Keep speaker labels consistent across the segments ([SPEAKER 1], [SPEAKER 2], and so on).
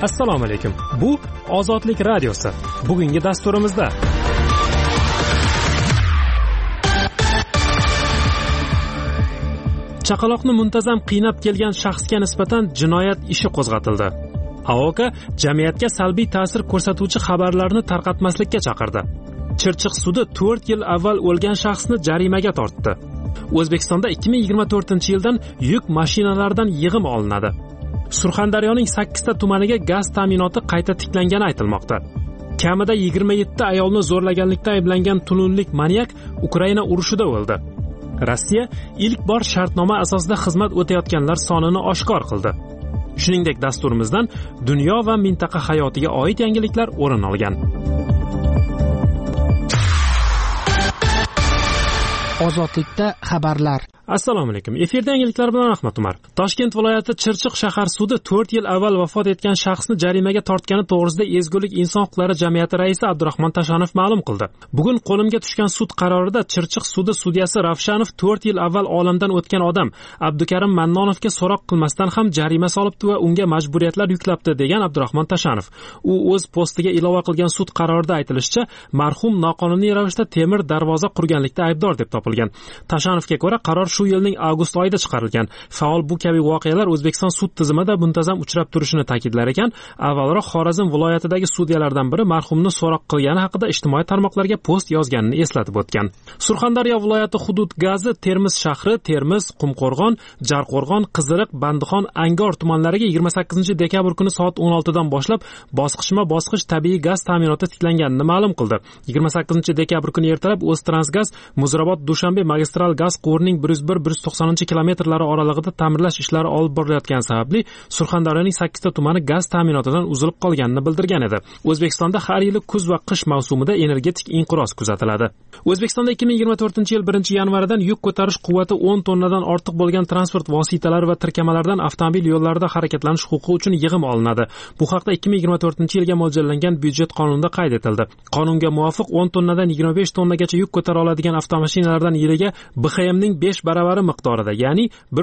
[SPEAKER 1] Assalomu alaykum. Bu Ozodlik radiosi. Bugungi dasturimizda chaqaloqni muntazam qiynab kelgan shaxsga nisbatan jinoyat ishi qo'zg'atildi. AOK jamiyatga salbiy ta'sir ko'rsatuvchi xabarlarni tarqatmaslikka chaqirdi. Chirchiq sudi 4 yil avval o'lgan shaxsni jarimaga tortdi. O'zbekistonda 2024-yildan yuk mashinalaridan yig'im olinadi. Surxondaryoning 8 ta tumaniga gaz ta'minoti qayta tiklangani aytilmoqda. Kamida 27 ayolni zo'rlaganlikda ayblangan tununlik manyak Ukraina urushida o'ldi. Rossiya ilk bor shartnoma asosida xizmat o'tayotganlar sonini oshkor qildi. Shuningdek, dasturimizdan dunyo va mintaqa hayotiga oid yangiliklar o'rin olgan.
[SPEAKER 2] Ozodlikda xabarlar.
[SPEAKER 1] Assalomu alaykum. Efirda yangiliklar bilan Ahmad Umar. Toshkent viloyati Chirchiq shahar sudi 4 yil avval vafot etgan shaxsni jarimaga tortgani to'g'risida Ezgulik inson huquqlari jamiyati raisi Abdurahmon Tashanov ma'lum qildi. Bugun qo'limga tushgan sud qarorida Chirchiq sudi sudyasi Ravshanov 4 yil avval olamdan o'tgan odam Abdukarim Mannonovga so'roq qilmasdan ham jarima solibdi va unga majburiyatlar yuklabdi degan Abdurahmon Tashanov. U o'z postiga ilova qilgan sud qarorida aytilishicha, marhum noqonuniy ravishda temir darvoza qurganlikda aybdor deb topilgan. Tashanovga ko'ra, qaror shu yilning avgust oyida chiqarilgan. Faol bu kabi voqealar O'zbekiston sud tizimida muntazam uchrab turishini ta'kidlar ekan. Avvalroq Xorazm viloyatidagi sudyalardan biri marhumni so'roq qilgani haqida ijtimoiy tarmoqlarga post yozganini eslatib o'tgan. Surxondaryo viloyati hudud gazi Termiz shahri, Termiz, Qumqo'rg'on, Jarqo'rg'on, Qiziriq, Bandixon, Angor tumanlariga 28-dekabr kuni soat 16 dan boshlab bosqichma-bosqich tabiiy gaz ta'minoti tiklanganini ma'lum qildi. 28-dekabr kuni ertalab O'ztransgaz Muzrabot-Dushanbe magistral gaz quvurining 101-190 kilometrlari oralig'ida ta'mirlash ishlari olib borilayotgani sababli Surxondaryoning 8 ta tumani gaz ta'minotidan uzilib qolganini bildirgan edi. O'zbekistonda har yili kuz va qish mavsumida energetik inqiroz kuzatiladi. O'zbekistonda 2024-yil 1-yanvaridan yuk ko'tarish quvvati 10 tonnadan ortiq bo'lgan transport vositalari va tirkamalardan avtomobil yo'llarida harakatlanish huquqi uchun yig'im olinadi. Bu haqda 2024-yilga mo'ljallangan byudjet qonunida qayd etildi. Qonunga muvofiq 10 tonnadan 25 tonnagacha yuk ko'tara oladigan avtomashinalardan yiliga BXMning 5 baravari miqdorida, ya'ni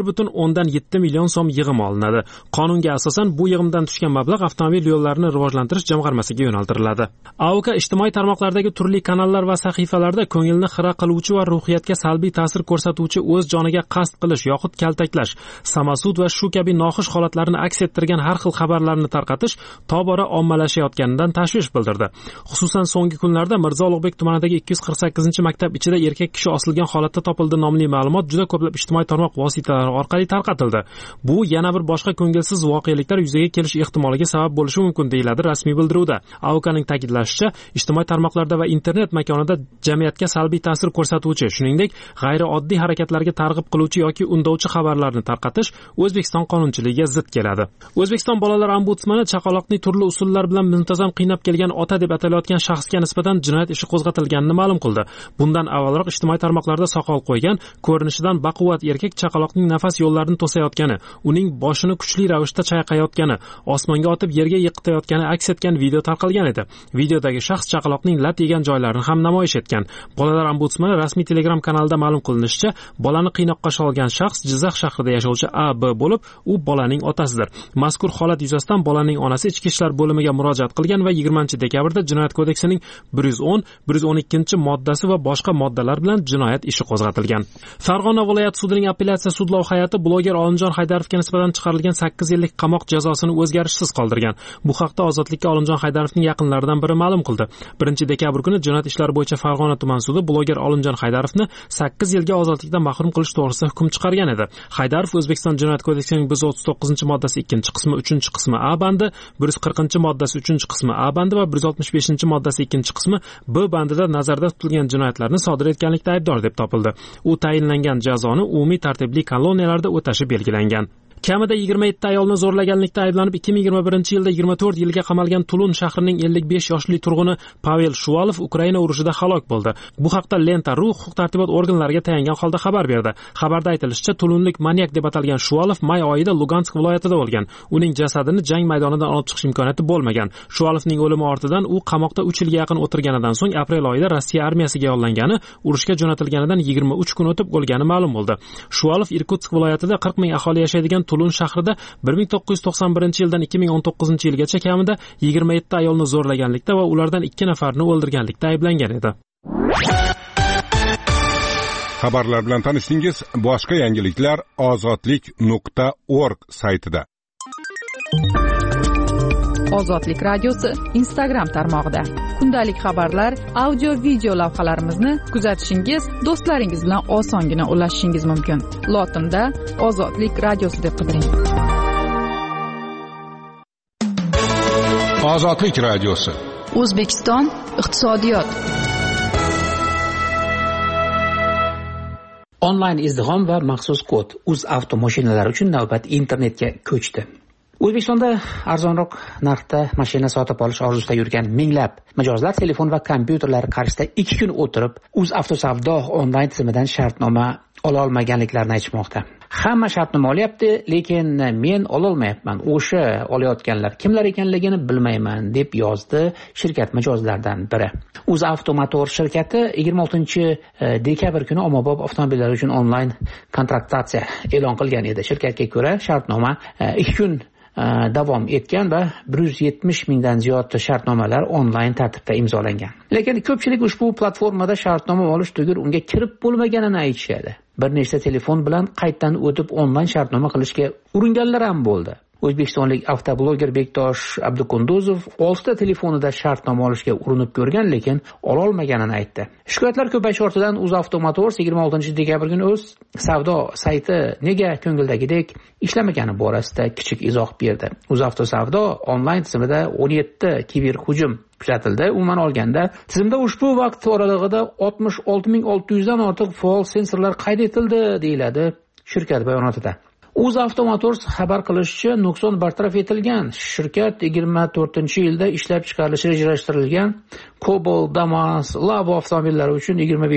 [SPEAKER 1] 1.7 million so'm yig'im olinadi. Qonunga asosan bu yig'imdan tushgan mablag' avtomobil yo'llarini rivojlantirish jamg'armasiga yo'naltiriladi. AOK ijtimoiy tarmoqlardagi turli kanallar va sahifalarda ko'ngilni xira qiluvchi va ruhiyatga salbiy ta'sir ko'rsatuvchi o'z joniga qasd qilish yoxud kaltaklash, samasud va shu kabi noxush holatlarni aks ettirgan har xil xabarlarni tarqatish tobora ommalashayotganidan tashvish bildirdi. Xususan so'nggi kunlarda Mirzo Ulug'bek tumanidagi 248-maktab ichida erkak kishi osilgan holatda topildi nomli ma'lumot juda ko'plab ijtimoiy tarmoq vositalari orqali tarqatildi. Bu yana bir boshqa ko'ngilsiz voqeliklar yuzaga kelish ehtimoliga sabab bo'lishi mumkin deyiladi rasmiy bildiruvda. AOKning ta'kidlashicha, ijtimoiy tarmoqlarda va internet makonida jamiyatga salbiy ta'sir ko'rsatuvchi, shuningdek, g'ayrioddiy harakatlarga targ'ib qiluvchi yoki undovchi xabarlarni tarqatish O'zbekiston qonunchiligiga zid keladi. O'zbekiston bolalar ombudsmani chaqaloqni turli usullar bilan muntazam qiynab kelgan ota deb atalayotgan shaxsga nisbatan jinoyat ishi qo'zg'atilganini ma'lum qildi. Bundan avvalroq ijtimoiy tarmoqlarda soqol qo'ygan, ko'rinishidan baquvvat erkak chaqaloqning nafas yo'llarini to'sayotgani, uning boshini kuchli ravishda chayqayotgani, osmonga otib yerga yiqitayotgani aks etgan video tarqalgan edi. Videodagi shaxs chaqaloqning lat yegan joylarini ham namoyish etgan. Bolalar ombudsmani rasmiy Telegram kanalida ma'lum qilinishicha, bolani qiynoqqa solgan shaxs Jizzax shahrida yashovchi A.B. bo'lib, u bolaning otasidir. Mazkur holat yuzasidan bolaning onasi ichki ishlar bo'limiga murojaat qilgan va 20-dekabrda Jinoyat kodeksining 110, 112 moddasi va boshqa moddalar bilan jinoyat ishi qo'zg'atilgan. Farg'ona viloyat sudining apellyatsiya sudlov hay'ati bloger Olimjon Haydarovga nisbatan chiqarilgan 8 yillik qamoq jazosini o'zgarishsiz qoldirgan. Bu haqda Ozodlikka Olimjon Haydarovning yaqinlaridan biri ma'lum qildi. 1-dekabr kuni jinoyat ishlari bo'yicha Farg'ona tuman sudi bloger Olimjon Haydarovni 8 yilga ozodlikdan mahrum qilish to'g'risida hukm chiqargan edi. Haydarov O'zbekiston Jinoyat kodeksining 139-moddasi 2-qismi 3-qismi A bandi, 140-moddasi 3-qismi A bandi va 165-moddasi 2-qismi B bandida nazarda tutilgan jinoyatlarni sodir etganlikda aybdor deb topildi. U tayinlangan jazoni umumiy tartibli koloniyalarda o'tashi belgilangan. Kamida 27 ayolni zo'rlaganlikda ayblanib 2021-yilda 24 yilga qamalgan Tulun shahrining 55 yoshli turg'uni Pavel Shuvalov Ukraina urushida halok bo'ldi. Bu haqda Lenta.ru huquq-tartibot organlariga tayangan holda xabar berdi. Xabarda aytilishicha, tulunlik manyak deb atalgan Shuvalov may oyida Lugansk viloyatida o'lgan. Uning jasadini jang maydonidan olib chiqish imkoniyati bo'lmagan. Shuvalovning o'limi ortidan u qamoqda 3 yilga yaqin o'tirganidan so'ng aprel oyida Rossiya armiyasiga yollangani, urushga jo'natilganidan 23 kun o'tib o'lgani ma'lum bo'ldi. Shuvalov Irkutsk viloyatida 40 ming aholi yashaydigan Tulun shahrida 1991-yildan 2019-yilgacha kamida 27 ayolni zo'rlaganlikda va ulardan 2 nafarini o'ldirganlikda ayblangan edi.
[SPEAKER 3] Xabarlar bilan tanishdingiz. Boshqa yangiliklar ozodlik.org saytida.
[SPEAKER 4] Ozodlik radiosi Instagram tarmog'ida. Kundalik xabarlar, audio, video lavhalarimizni kuzatishingiz, do'stlaringiz bilan osongina ulashishingiz mumkin. Lotinda Ozodlik radiosi deb qidiring.
[SPEAKER 3] Ozodlik radiosi.
[SPEAKER 4] O'zbekiston iqtisodiyot.
[SPEAKER 5] Onlayn izdihom va maxsus kod UzAvto mashinalari uchun navbat internetga ko'chdi. O'zbekistonda arzonroq narxda mashina sotib olish orzusida yurgan minglab mijozlar telefon va kompyuterlar qarshisida 2 kun o'tirib UzAvto savdo onlayn tizimidan shartnoma ola olmaganliklarini aytmoqda. Hamma shartnoma olyapti, lekin men ololmayapman. O'sha olayotganlar kimlar ekanligini bilmayman, deb yozdi shirkat mijozlaridan biri. UzAvto Motor shirkati 26-dekabr kuni ommabop avtomobillar uchun onlayn kontraktatsiya e'lon qilgan edi. Shirkatga ko'ra, shartnoma 2 kun davom etgan va 170 mingdan ziyod shartnomalar onlayn tartibda imzolangan. Lekin ko'pchilik ushbu platformada shartnoma olish tugul unga kirib bo'lmaganini aytishadi. Bir nechta telefon bilan qaytdan o'tib onlayn shartnoma qilishga uringanlar ham bo'ldi. O'zbekistonlik avtobloger Bektosh Abdukunduzov 6 ta telefonida shartnoma olishga urinib ko'rgan, lekin ola olmaganini aytdi. Shikoyatlar ko'payish ortidan UzAvto Motors 26-dekabr kuni o'z savdo sayti nega ko'ngildagidek ishlamagani borasida kichik izoh berdi. UzAvto savdo onlayn tizimida 17 kiberhujum kuzatildi. Umuman olganda, tizimda ushbu vaqt oralig'ida 66600 dan ortiq faol sensorlar qayd etildi, deyiladi shirkat bayonotida. UzAvto Motors xabar qilishicha, nuqson bartaraf etilgan. Shirkat 24-yilda ishlab chiqarilishi rejalashtirilgan Cobalt, Damas, Labo avtomobillari uchun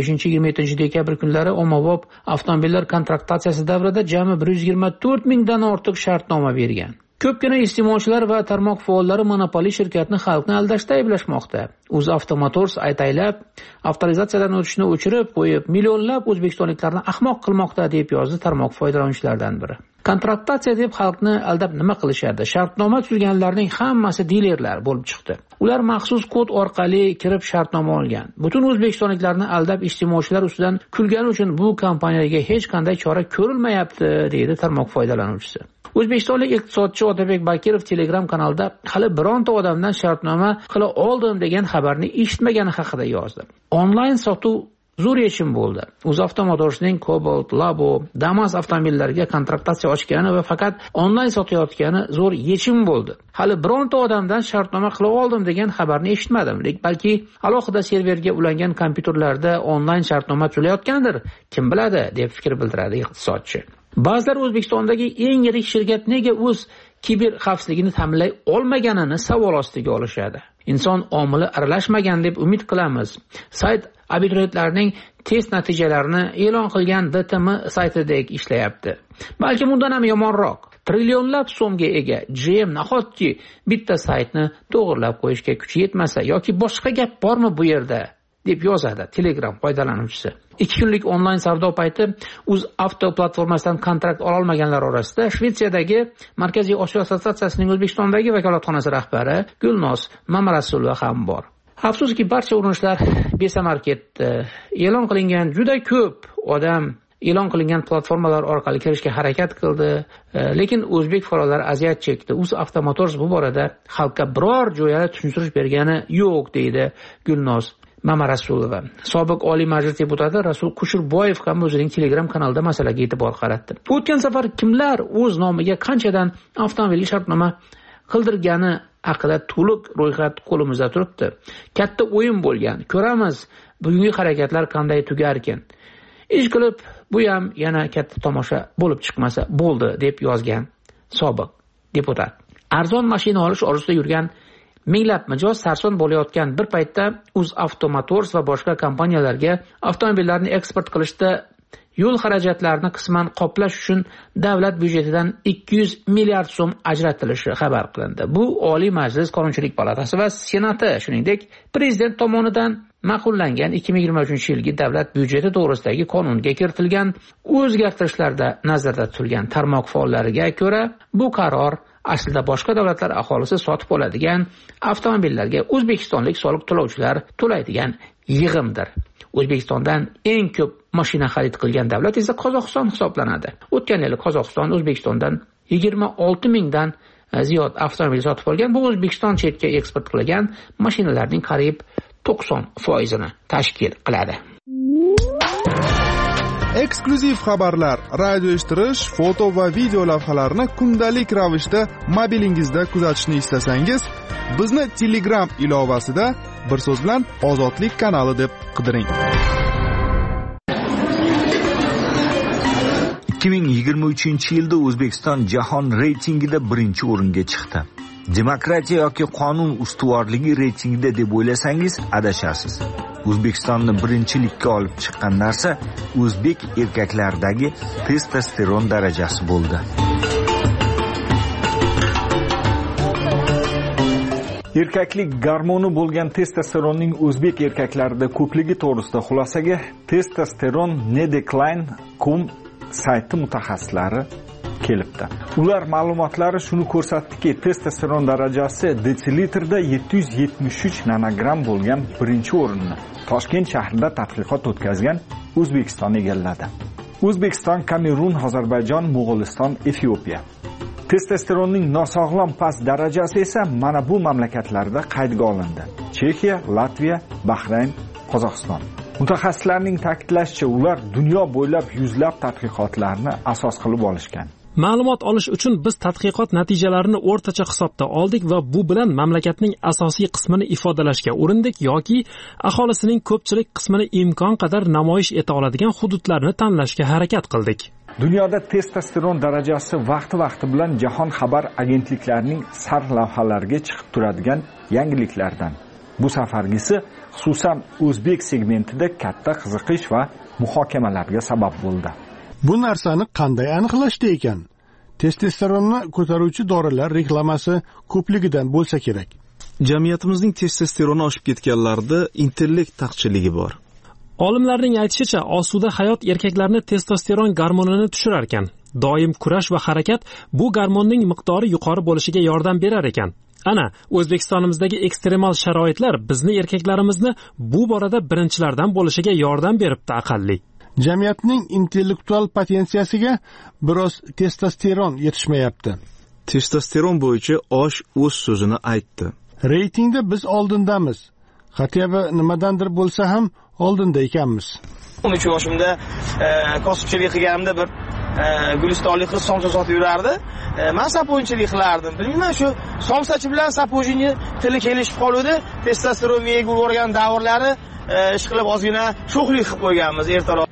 [SPEAKER 5] 25-27 dekabr kunlari ommabop avtomobillar kontraktatsiyasi davrida jami 124 mingdan ortiq shartnoma bergan. Ko'pgina iste'molchilar va tarmoq faollari monopoliy shirkatni xalqni aldashda ayblashmoqda. UzAvto Motors aytaylab avtorizatsiyadan o'tishni o'chirib qo'yib, millionlab o'zbekistonliklarni ahmoq qilmoqda, deb yozdi tarmoq foydalanuvchilaridan biri. Kontraktatsiya deb xalqni aldab nima qilishadi? Shartnoma tuzganlarning hammasi dilerlar bo'lib chiqdi. Ular maxsus kod orqali kirib shartnoma olgan. Butun o'zbekistonliklarni aldab iste'molchilar ustidan kulgani uchun bu kompaniyaga hech qanday chora ko'rilmayapti, deydi tarmoq foydalanuvchisi. O'zbekistonlik iqtisodchi Otabek Bakirov Telegram kanalida hali bironta odamdan shartnoma qila oldim degan xabarni eshitmagani haqida yozdi. Onlayn sotuv zo'r yechim bo'ldi. UzAvto Motorsning Cobalt, Labo, Damas avtomobillariga kontraktatsiya ochgani va faqat onlayn sotayotgani zo'r yechim bo'ldi. Hali bironta odamdan shartnoma qila oldim degan xabarni eshitmadim, balki alohida serverga ulangan kompyuterlarda onlayn shartnoma tuzilayotgandir. Kim biladi, deb fikr bildiradi iqtisodchi. Ba'zilar O'zbekistondagi eng yirik shirkat nega o'z kiber xavfsizligini ta'minlay olmaganini savol ostiga olishadi. Inson omili aralashmagan deb umid qilamiz. Sayt abituriyentlarning test natijalarini e'lon qilgan DTM saytidek ishlayapti. Balki bundan ham yomonroq. Trillionlab so'mga ega GM nahotki bitta saytni to'g'rilab qo'yishga kuchi yetmasa yoki boshqa gap bormi bu yerda, deb yozadi Telegram foydalanuvchisi. 2 kunlik onlayn savdo payti UzAvto platformasidan kontrakt ola olmaganlar orasida Shvetsiyadagi Markaziy Osiyo assotsiatsiyasining O'zbekistondagi vakolatxonasi rahbari Gulnoz Mamarasulova ham bor. Afsuski, barcha urinishlar besamar ketdi. E'lon qilingan juda ko'p odam e'lon qilingan platformalar orqali kirishga harakat qildi, lekin o'zbek fuqarolari aziyat chekdi. UzAvto Motors bu borada xalqqa biror jo'yali tushuntirish bergani yo'q, deydi Gulnoz Mamarasulova. Sobiq Oliy Majlis deputati Rasul Qushurboyev ham o'zining Telegram kanalida masalaga e'tibor qaratdi. O'tgan safar kimlar o'z nomiga qanchadan avtomobil shartnoma qildirgani haqida to'liq ro'yxat qo'limizda turibdi. Katta o'yin bo'lgan. Ko'ramiz bugungi harakatlar qanday tugar ekan. Ish qilib, bu ham yana katta tomosha bo'lib chiqmasa bo'ldi, deb yozgan sobiq deputat. Arzon mashina olish orzusida yurgan minglab mijoz sarson bo'layotgan bir paytda UzAvto Motors va boshqa kompaniyalarga avtomobillarni eksport qilishda yo'l xarajatlarini qisman qoplash uchun davlat byudjetidan 200 milliard so'm ajratilishi xabar qilindi. Bu Oliy Majlis Qonunchilik palatasi va Senati, shuningdek, prezident tomonidan ma'qullangan 2023-yilgi davlat byudjeti to'g'risidagi qonunga kiritilgan o'zgartirishlarda nazarda tutilgan. Tarmoq faollariga ko'ra, bu qaror aslida boshqa davlatlar aholisi sotib oladigan avtomobillarga o'zbekistonlik soliq to'lovchilar to'laydigan yig'imdir. O'zbekistondan eng ko'p mashina xarid qilgan davlat esa Qozog'iston hisoblanadi. O'tgan yil Qozog'iston O'zbekistondan 26 mingdan ziyod avtomobil sotib olgan. Bu O'zbekiston chetga eksport qilgan mashinalarning qariyb 90% tashkil qiladi.
[SPEAKER 6] Eksklyuziv xabarlar, radio eshittirish, foto va video lavhalarni kundalik ravishda mobilingizda kuzatishni istasangiz, bizni Telegram ilovasida bir so'z bilan Ozodlik kanali deb qidiring.
[SPEAKER 7] 2023-yilda O'zbekiston jahon reytingida 1-o'ringa chiqdi. Demokratiya yoki qonun ustuvorligi reytingida deb o'ylasangiz adashasiz. O'zbekistonni birinchilikka olib chiqqan narsa o'zbek erkaklaridagi testosteron darajasi bo'ldi. Erkaklik gormoni bo'lgan testosteronning o'zbek erkaklarida ko'pligi to'g'risida xulosaga testosteron nedecline.com sayti mutaxassislari kelibdi. Ular ma'lumotlari shuni ko'rsatdiki, testosteron darajasi desillitrda 773 nanogram bo'lgan birinchi o'rinni Toshkent shahrida tadqiqot o'tkazgan O'zbekiston egalladi. O'zbekiston, Kamerun, Ozarbayjon, Mo'g'uliston, Efiopiya. Testosteronning nosog'lom past darajasi esa mana bu mamlakatlarda qaydga olindi: Chexiya, Latviya, Bahrayn, Qozog'iston. Mutaxassislarning ta'kidlashicha, ular dunyo bo'ylab yuzlab tadqiqotlarni asos qilib olishgan.
[SPEAKER 1] Ma'lumot olish uchun biz tadqiqot natijalarini o'rtacha hisobda oldik va bu bilan mamlakatning asosiy qismini ifodalashga urindik yoki aholisining ko'pchilik qismini imkon qadar namoyish eta oladigan hududlarni tanlashga harakat qildik.
[SPEAKER 7] Dunyoda testosteron darajasi vaqti bilan jahon xabar agentliklarining sarlavhalariga chiqib turadigan yangiliklardan. Bu safargisi xususan o'zbek segmentida katta qiziqish va muhokamalarga sabab bo'ldi.
[SPEAKER 8] Bu narsani qanday aniqlashdi ekan? Testosteronni ko'taruvchi dorilar reklamasi ko'pligidan bo'lsa kerak.
[SPEAKER 9] Jamiyatimizning testosteroni oshib ketganlarda intellekt taqchilligi bor.
[SPEAKER 1] Olimlarning aytishicha, osuda hayot erkaklarni testosteron gormonini tushirar ekan. Doim kurash va harakat bu gormonning miqdori yuqori bo'lishiga yordam berar ekan. Ana, O'zbekistonimizdagi ekstremal sharoitlar bizni erkaklarimizni bu borada birinchilardan bo'lishiga yordam beribdi aqalli.
[SPEAKER 8] Jamiyatning intellektual potensiyasiga biroz testosteron yetishmayapti.
[SPEAKER 9] Testosteron bo'yicha osh o'z so'zini aytdi.
[SPEAKER 8] Reytingda biz oldindamiz. Xatiyaba nimadandir bo'lsa ham oldinda ekanmiz.
[SPEAKER 10] 13 yoshimda kosibchilik qilganimda bir gulistonlik qiz somsa sotib yurardi. Men sapo'yinchilik qilardim. Bilmayman, shu somsachi bilan sapo'jini tili kelishib qoluvdi. Testosteron miyaga urgan davrlari ish qilib ozgina sho'xlik qilib qo'yganmiz ertaroq.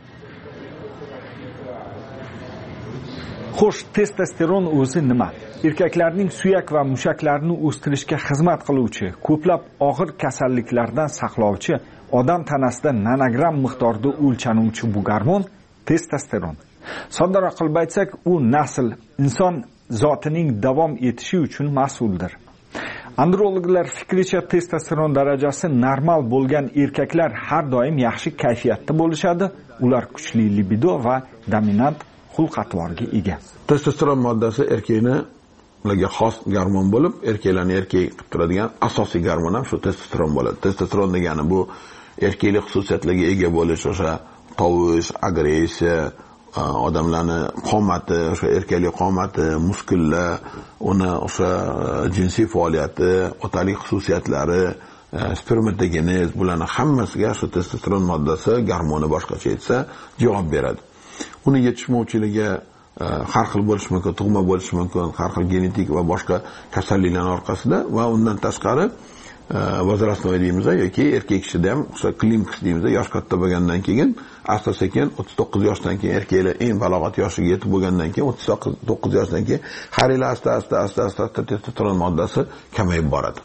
[SPEAKER 7] Xo'sh, testosteron o'zi nima? Erkaklarning suyak va mushaklarini o'stirishga xizmat qiluvchi, ko'plab og'ir kasalliklardan saqlovchi, odam tanasida nanogram miqdorda o'lchanuvchi bu gormon testosteron. Soddaroq qilib aytsak, u nasl, inson zotining davom etishi uchun mas'uldir. Androloglar fikricha, testosteron darajasi normal bo'lgan erkaklar har doim yaxshi kayfiyatda bo'lishadi. Ular kuchli libido va dominant xulq-atvorga ega.
[SPEAKER 11] Testosteron moddasi erkaklarga xos gormon bo'lib, erkaklarni erkak qilib turadigan asosiy gormon ham shu testosteron bo'ladi. Testosteron degani bu erkaklik xususiyatlarga ega bo'lish, o'sha tovush, agressiya, odamlarni qomati, o'sha erkaklik qomati, muskullar, uni o'sha jinsiy faoliyati, otalik xususiyatlari, spermatogenez, bularning hammasiga shu testosteron moddasi, gormoni boshqacha aytsa, javob beradi. Uni yetishmovchiligi har xil bo'lishi mumkin, tug'ma bo'lishi mumkin, har xil genetik va boshqa kasalliklar orqasida va undan tashqari возрастной deymiz yoki erkak kishida ham o'sha klinik deymiz, yosh katta bo'lgandan keyin asta-sekin 39 yoshdan keyin erkaklar eng balog'at yoshiga yetib bo'lgandan keyin 39 yoshdan keyin har yil asta testosteron moddasi kamayib boradi.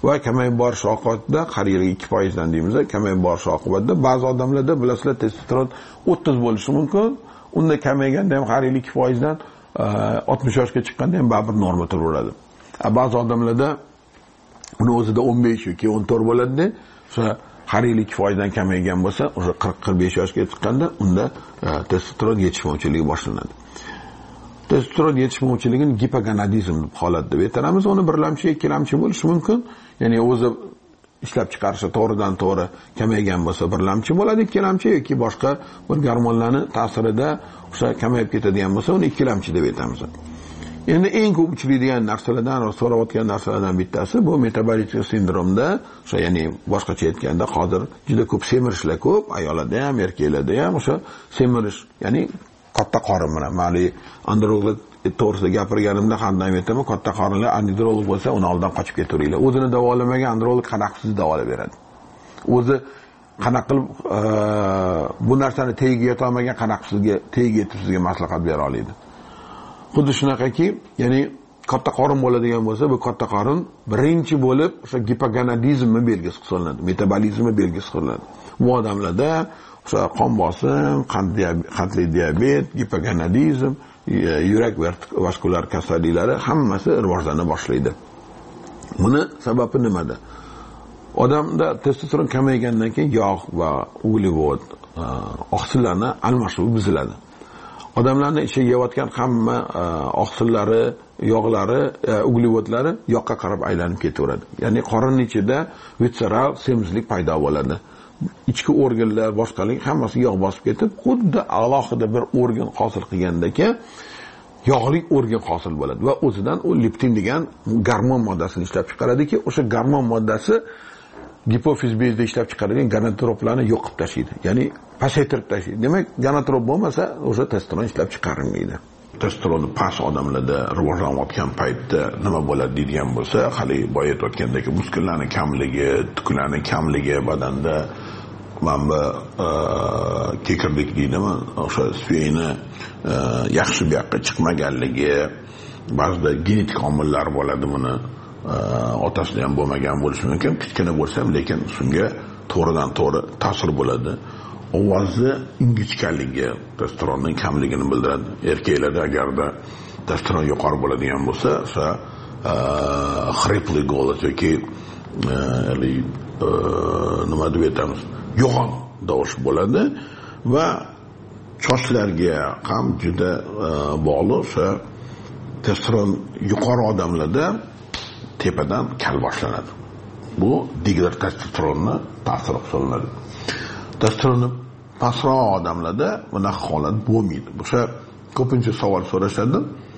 [SPEAKER 11] va kamayib borish oqibatida har yili 2% deymiz, kamayib borish oqibatida ba'zi odamlarda bilasizlar testosteron 30 bo'lishi mumkin. Unda kamayganda ham har yili 2% 60 yoshga chiqqanda ham baribir norma turaveradi. Ba'zi odamlarda uni o'zida 15 yoki 14 bo'ladi-da, o'sha har yili 2% kamaygan bo'lsa, o'sha 40-45 yoshga chiqqanda unda testosteron yetishmovchiligi boshlanadi. Testosteron yetishmovchiligini gipogonadizm deb holat deb aytamiz. Uni birlamchi, ikkilamchi bo'lishi mumkin. Ya'ni o'zi ishlab chiqarishi to'g'ridan to'g'ri kamaygan bo'lsa birlamchi bo'ladi, ikkilamchi yoki boshqa bir gormonlarning ta'sirida o'sha kamayib ketadigan bo'lsa, uni ikkilamchi deb aytamiz. Endi eng ko'p uchraydigan narsalardan va so'rayotgan narsalardan bittasi bu metabolik sindromda, o'sha ya'ni boshqacha aytganda hozir juda ko'p semirishlar ko'p, ayollarda ham, erkaklarda ham o'sha semirish, ya'ni katta qorin bilan, ma'li androlog to'g'risida gapirganimda ham aytaman, katta qorinlar androlog bo'lsa, uni oldan qochib ketaveringlar. O'zini davolamagan androlog qanaqa sizni davolab beradi? O'zi qanaqa qilib bu narsani tagiga yetolmagan qanaqa sizga tagiga yetib sizga maslahat bera oladi? Xuddi shunaqaki, ya'ni katta qorin bo'ladigan bo'lsa, bu katta qorin birinchi bo'lib o'sha gipogonadizmni belgisi hisoblanadi, metabolizmi belgisi hisoblanadi. Bu odamlarda o'sha qon bosim, qandli diabet, gipogonadizm, yurak vaskular kasalliklari hammasi rivojlana boshlaydi. Buni sababi nimada? Odamda testosteron kamaygandan keyin yog' va uglevod, oqsillarni almashuvi buziladi. Odamlarning ichiga yeyotgan hamma oqsillari, yog'lari, uglevodlari yoqqa qarab aylanib ketaveradi. Ya'ni qorinning ichida visceral semizlik paydo bo'ladi. Ichki organlar, boshqalar hammasi yog' bosib ketib, xuddi alohida bir organ hosil qilgandagi yog'li organ hosil bo'ladi va o'zidan u leptin degan gormon moddasini ishlab chiqaradiki, o'sha gormon moddasi gipofiz bezda ishlab chiqarilgan gonadotroplarni yo'q qilib tashlaydi. Ya'ni pasaytirib tashlaydi. Demak, gonadotrop bo'lmasa, o'sha testosteron ishlab chiqarilmaydi. Testosteron past odamlarda rivojlanayotgan paytda nima bo'ladi deydigan bo'lsa, hali boya aytayotgandek muskullarning kamligi, tuklarning kamligi badanda mana kekirlik deydimi, o'sha suyakni yaxshi bu yoqqa chiqmaganligi, ba'zida genetik omillar bo'ladi buni. Otasida ham bo'lmagan bo'lishi mumkin, kichkina bo'lsa ham, lekin shunga to'g'ridan to'g'ri ta'sir bo'ladi. Ovozi ingichkaligi testosteronning kamligini bildiradi. Erkaklarda agarda testosteron yuqori bo'ladigan bo'lsa, o'sha xripli golos yoki nima deb aytamiz, yo'g'on tovush bo'ladi va chochlarga ham juda bog'liq. O'sha testosteron yuqori odamlarda tepadan kal boshlanadi. Bu dihidrotestosteronni ta'siri hisoblanadi. Testosteronni pastroq odamlarda bunaqa holat bo'lmaydi. O'sha ko'pincha savol so'rashadi.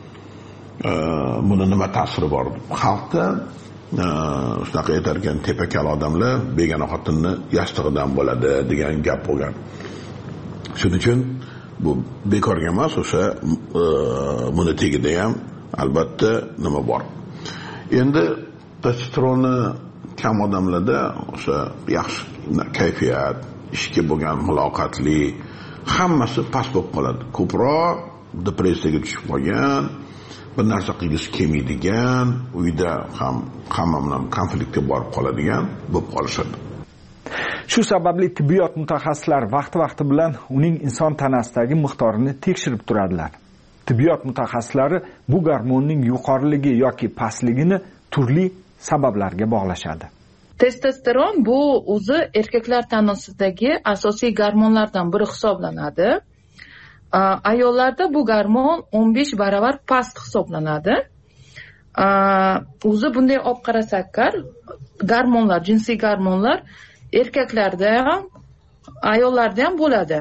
[SPEAKER 11] Buni nima ta'siri bor? Xalqda shunaqa aytar ekan, tepa kal odamlar begona xotinni yastig'idan bo'ladi degan gap bo'lgan. Shuning uchun bu bekorga emas, o'sha buni tagida ham albatta nima bor. Endi testosteronni kam odamlarda o'sha yaxshi kayfiyat, ishga bo'lgan muloqotli hammasi past bo'lib qoladi. Ko'proq depressiyaga tushib qolgan, bir narsa qilgisi kelmaydigan, uyda ham hamma bilan konfliktga borib qoladigan bo'lib qolishadi.
[SPEAKER 7] Shu sababli tibbiyot mutaxassislari vaqti bilan uning inson tanasidagi miqdorini tekshirib turadilar. Tibbiyot mutaxassislari bu gormonning yuqoriligi yoki pastligini turli sabablarga bog'lashadi.
[SPEAKER 12] Testosteron bu o'zi erkaklar tanasidagi asosiy gormonlardan biri hisoblanadi. Ayollarda bu gormon 15 barobar past hisoblanadi. O'zi bunday olib qarasak, gormonlar, jinsiy gormonlar erkaklarda ham, ayollarda ham bo'ladi.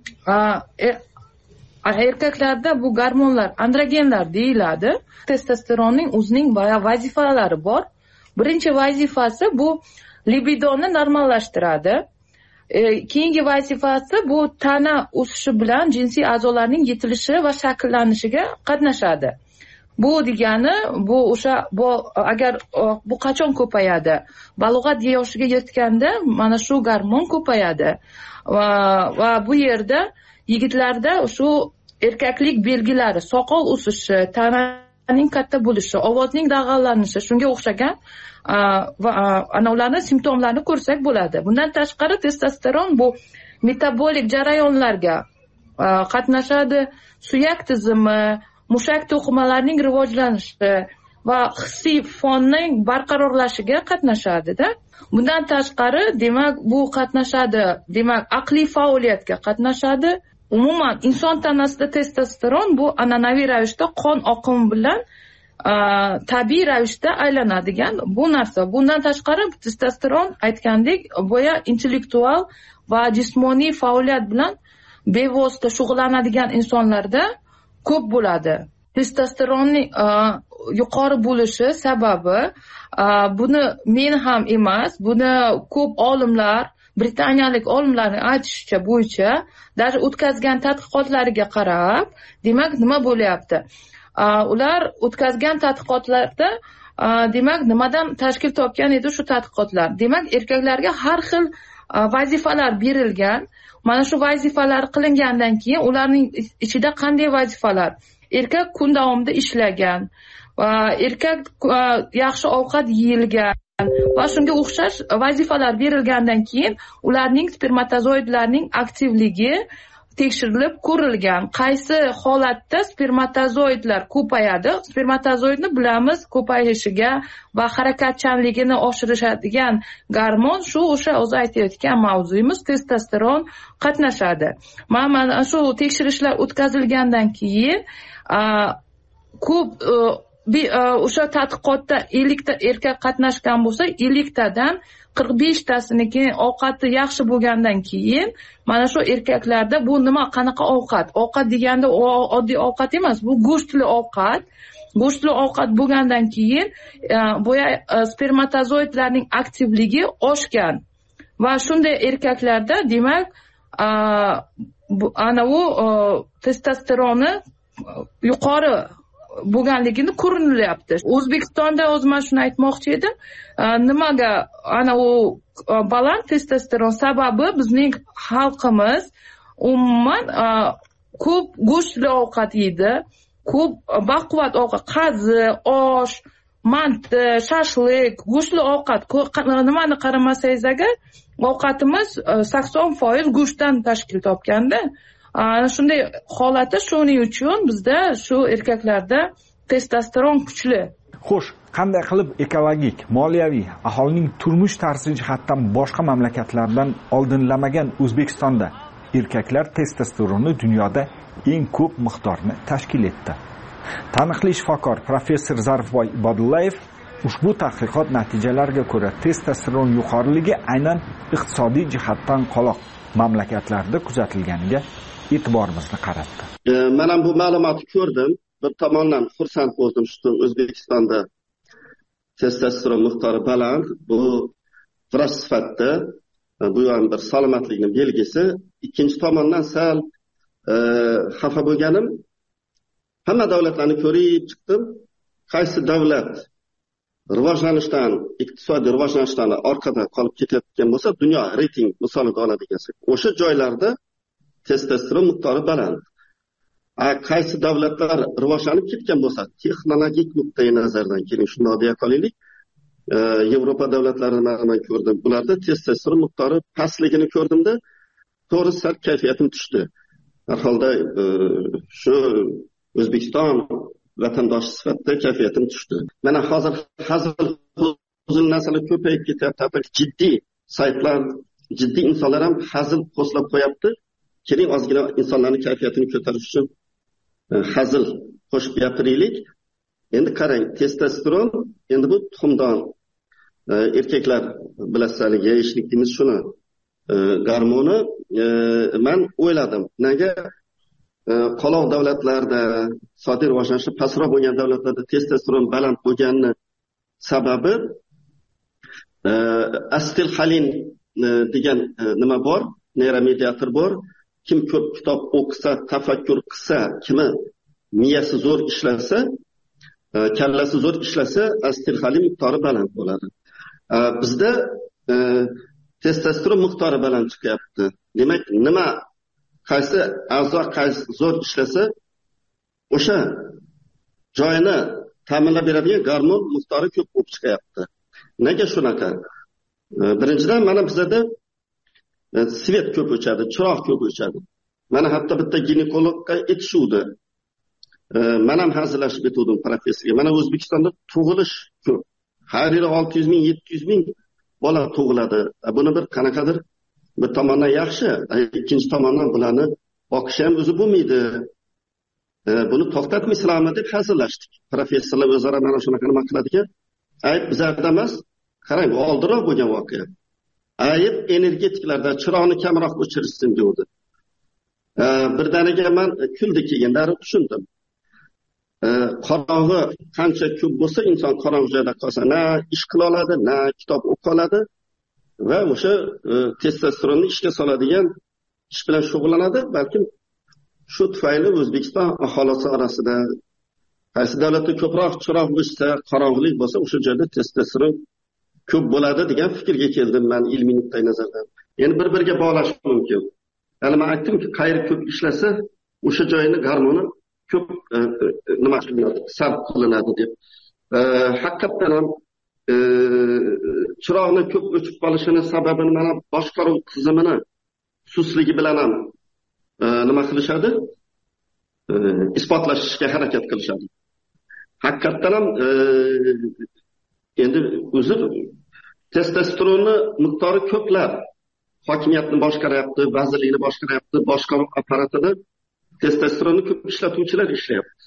[SPEAKER 12] Erkaklarda bu gormonlar androgenlar deyiladi. Testosteronning o'zining vazifalari bor. Birinchi vazifasi bu libidoni normallashtiradi. Keyingi vazifasi bu tana o'sishi bilan jinsiy a'zolarning yetilishi va shakllanishiga qatnashadi. Bu degani bu o'sha agar bu qachon ko'payadi? Balog'at yoshiga yetganda mana shu gormon ko'payadi. Va bu yerda yigitlarda shu erkaklik belgilari, soqol o'sishi, tana ovozlarning katta bo'lishi, ovozning dag'allanishi, shunga o'xshagan va ana ularning simptomlarini ko'rsak bo'ladi. Bundan tashqari testosteron bu metabolik jarayonlarga qatnashadi, suyak tizimi, mushak to'qimalarining rivojlanishi va hissiy fonning barqarorlashishiga qatnashadi-da. Bundan tashqari, demak, bu qatnashadi, demak, aqliy faoliyatga qatnashadi. Umuman inson tanasida testosteron bu an'anaviy ravishda qon oqimi bilan tabiiy ravishda aylanadigan bu narsa. Bundan tashqari testosteron aytgandek, boya intellektual va jismoniy faoliyat bilan bevosita shug'ullanadigan insonlarda ko'p bo'ladi. Testosteronning yuqori bo'lishi sababi buni men ham emas, buni ko'p olimlar, britaniyalik olimlarning aytishicha bo'yicha, даже o'tkazgan tadqiqotlariga qarab, demak, nima bo'lyapti? Ular o'tkazgan tadqiqotlarda, demak, nimadan tashkil topgan edi shu tadqiqotlar? Demak, erkaklarga har xil vazifalar berilgan. Mana shu vazifalar qilingandan keyin ularning ichida qanday vazifalar? Erkak kun davomida ishlagan, erkak yaxshi ovqat yeyilgan va shunga o'xshash vazifalar berilgandan keyin ularning spermatozoidlarning aktivligi tekshirilib ko'rilgan. Qaysi holatda spermatozoidlar ko'payadi? Spermatozoidni bilamiz, ko'payishiga va harakatchanligini oshiradigan gormon shu o'sha o'zi aytayotgan mavzuyimiz testosteron qatnashadi. Mana shu tekshirishlar o'tkazilgandan keyin ko'p o'sha tadqiqotda 50 ta erkak qatnashgan bo'lsa, 50 tadan 45 tasiniki ovqati yaxshi bo'lgandan keyin mana shu erkaklarda bu nima, qanaqa ovqat? Ovqat deganda oddiy ovqat emas, bu go'shtli ovqat. Go'shtli ovqat bo'lgandan keyin boya spermatozoidlarning aktivligi oshgan. Va shunday erkaklarda demak ana u testosteroni yuqori bo'lganligini ko'rinyapti. O'zbekistonda o'zim shuni aytmoqchi edim. Nimaga ana u baland testosteron sababi bizning xalqimiz umuman ko'p go'shtli ovqat yeydi, ko'p baquvvat ovqat, qazi, osh, manti, shashlik, go'shtli ovqat, nimani qaramasangiz agar ovqatimiz 80% go'shtdan tashkil topganda. Shunday holatda shuning uchun bizda shu erkaklarda testosteron kuchli.
[SPEAKER 7] Xo'sh, qanday qilib ekologik, moliyaviy, aholining turmush tarzi jihatdan boshqa mamlakatlardan oldinlamagan O'zbekistonda erkaklar testosteroni dunyoda eng ko'p miqdorni tashkil etdi? Taniqli shifokor professor Zarifboy Ibodullayev ushbu tadqiqot natijalariga ko'ra testosteron yuqoriligi aynan iqtisodiy jihatdan qoloq mamlakatlarda kuzatilganiga e'tiborimizni qaratdi.
[SPEAKER 13] Men ham bu ma'lumotni ko'rdim. Bir tomondan xursand bo'ldim shu O'zbekistonda testosteron miqdori baland. Bu vrach sifatida bu ham bir salomatlikning belgisi. Ikkinchi tomondan sal xafa bo'lganim, hamma davlatlarni ko'rib chiqdim. Qaysi davlat rivojlanishdan, iqtisodiy rivojlanishdan orqada qolib ketayotgan bo'lsa, dunyo reyting misolida oladigan bo'lsak, o'sha joylarda testosteron miqdori baland. Qaysi davlatlar rivojlanib ketgan bo'lsa, texnologik nuqtai nazardan keling, shunday deya qolaylik, Yevropa davlatlarini men ko'rdim. Ularda testosteron miqdori pastligini ko'rdimda, to'g'ri sal kayfiyatim tushdi. Har holda shu O'zbekiston vatandoshi sifatida kayfiyatim tushdi. Mana hozir hazil narsalar ko'payib ketyapti. Jiddiy saytlar, jiddiy insonlar ham hazil qo'slab qo'yapti. Keling, ozgina insonlarning kayfiyatini ko'tarish uchun hazil qo'shib gapiraylik. Endi qarang, testosteron endi bu tuxumdon erkaklar bilasizlar, yeyishlik deymiz shuni. Gormoni men o'yladim. Nega qoloq davlatlarda, iqtisodiy rivojlanishi pastroq bo'lgan davlatlarda testosteron baland bo'lgani sababi asetilxolin degan nima bor, neyromediator bor. Kim ko'p kitob o'qisa, tafakkur qilsa, kimi miyasi zo'r ishlasa, kallasi zo'r ishlasa, asetilxolin miqdori baland bo'ladi. Bizda testosteron miqdori baland chiqyapti. Demak, nima qaysi a'zo qaysi zo'r ishlasa, o'sha joyini ta'minlab beradigan gormon miqdori ko'p bo'lib chiqyapti. Nega shunaqa? Birinchidan mana bizda svet ko'p o'chadi, chiroq ko'p o'chadi. Mana hatto bitta ginekologga aytishuvdi. Men ham hazillashib o'tdim professorga. Mana O'zbekistonda tug'ilish ko'p. Har yili 600 ming, 700 ming bola tug'iladi. Buni bir qanaqadir bir tomondan yaxshi, ikkinchi tomondan bularni boqish ham o'zi bo'lmaydi. Buni to'xtatmaysizlarmi deb hazillashdik. Professorlar o'zaro mana shunaqa nima qiladigan. Ayb bizlarda emas, qarang, bu oldinroq bo'lgan voqea. Ayb energetiklarda chiroqni kamroq o'chirishsin dedi. Birdaniga men kuldi kelganlari tushundim. Qorong'i qancha ko'p bo'lsa, inson qorong'i joyda qolsa, na ish qila oladi, na kitob o'qiy oladi va o'sha testosteronni ishga soladigan ish bilan shug'ullanadi. Balkim shu tufayli O'zbekiston aholisi orasida qaysi davlatda ko'proq chiroq bo'lsa, qorong'ilik bo'lsa, o'sha joyda testosteron ko'p bo'ladi degan fikrga keldim men ilmiy nuqtai nazardan. Endi bir-biriga bog'lash mumkin. Ya'ni men aytdimki, qayeri ko'p ishlasa, o'sha joyning gormoni ko'p nima qilinadi, sarf qilinadi deb. Haqiqatan ham chiroqni ko'p o'chib qolishini sababini mana boshqaruv tizimini susligi bilan ham nima qilishadi? Isbotlashga harakat qilishadi. Haqiqatan ham endi o'zi testosteronni miqdori ko'plar hokimiyatni boshqaryapti, vazirlikni boshqaryapti, boshqaruv apparatida testosteronni ko'p ishlatuvchilar ishlayapti.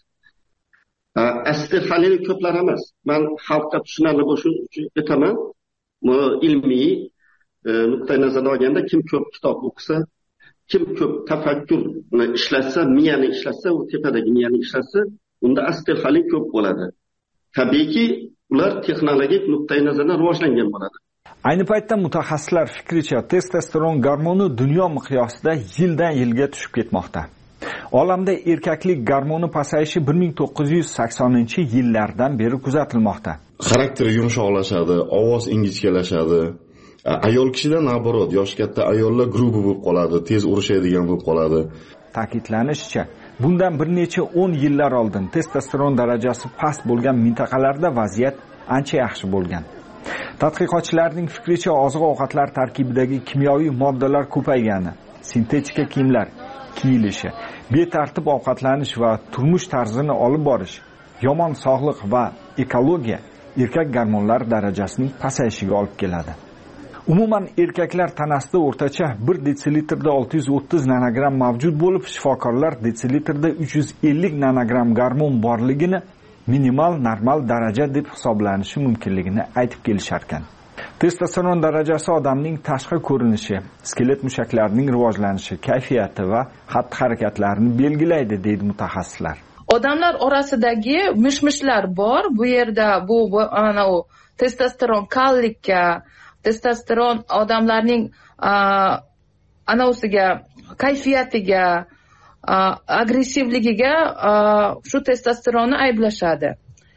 [SPEAKER 13] Asli ko'plar emas. Men xalqqa tushunarli bo'lishi uchun aytaman. Bu ilmiy nuqtai nazardan olganda kim ko'p kitob o'qisa, kim ko'p tafakkurni ishlatsa, miyani ishlatsa, u tepadagi miyani ishlatsa, unda asli ko'p bo'ladi. Tabiiyki, ular texnologik nuqtai nazardan rivojlangan bo'ladi.
[SPEAKER 7] Ayni paytda mutaxassislar fikricha testosteron gormoni dunyo miqyosida yildan yilga tushib ketmoqda. Olamda erkaklik gormoni pasayishi 1980-yillardan beri kuzatilmoqda.
[SPEAKER 14] Xarakteri yumshoqlashadi, ovoz ingichkalashadi. Ayol kishida naborot, yosh katta ayollar grubi bo'lib qoladi, tez urushadigan bo'lib qoladi.
[SPEAKER 7] Ta'kidlanishicha, bundan bir necha 10 yillar oldin testosteron darajasi past bo'lgan mintaqalarda vaziyat ancha yaxshi bo'lgan. Tadqiqotchilarning fikricha oziq-ovqatlar tarkibidagi kimyoviy moddalar ko'paygani, sintetika kiyimlar kiyilishi, betartib ovqatlanish va turmush tarzini olib borish, yomon sog'liq va ekologiya erkak gormonlar darajasining pasayishiga olib keladi. Umuman erkaklar tanasida o'rtacha 1 detsilitrda 630 nanogram mavjud bo'lib, shifokorlar detsilitrda 350 nanogram gormon borligini minimal normal daraja deb hisoblanishi mumkinligini aytib kelishar ekan. Testosteron darajasi odamning tashqi ko'rinishi, skelet mushaklarining rivojlanishi, kayfiyati va xatti-harakatlarini belgilaydi, deydi mutaxassislar.
[SPEAKER 12] Odamlar orasidagi mish-mishlar bor. Bu yerda bu ana u testosteron kallikka, testosteron odamlarning anausiga, kayfiyatiga, agressivligiga shu testosteronni ayblashadi.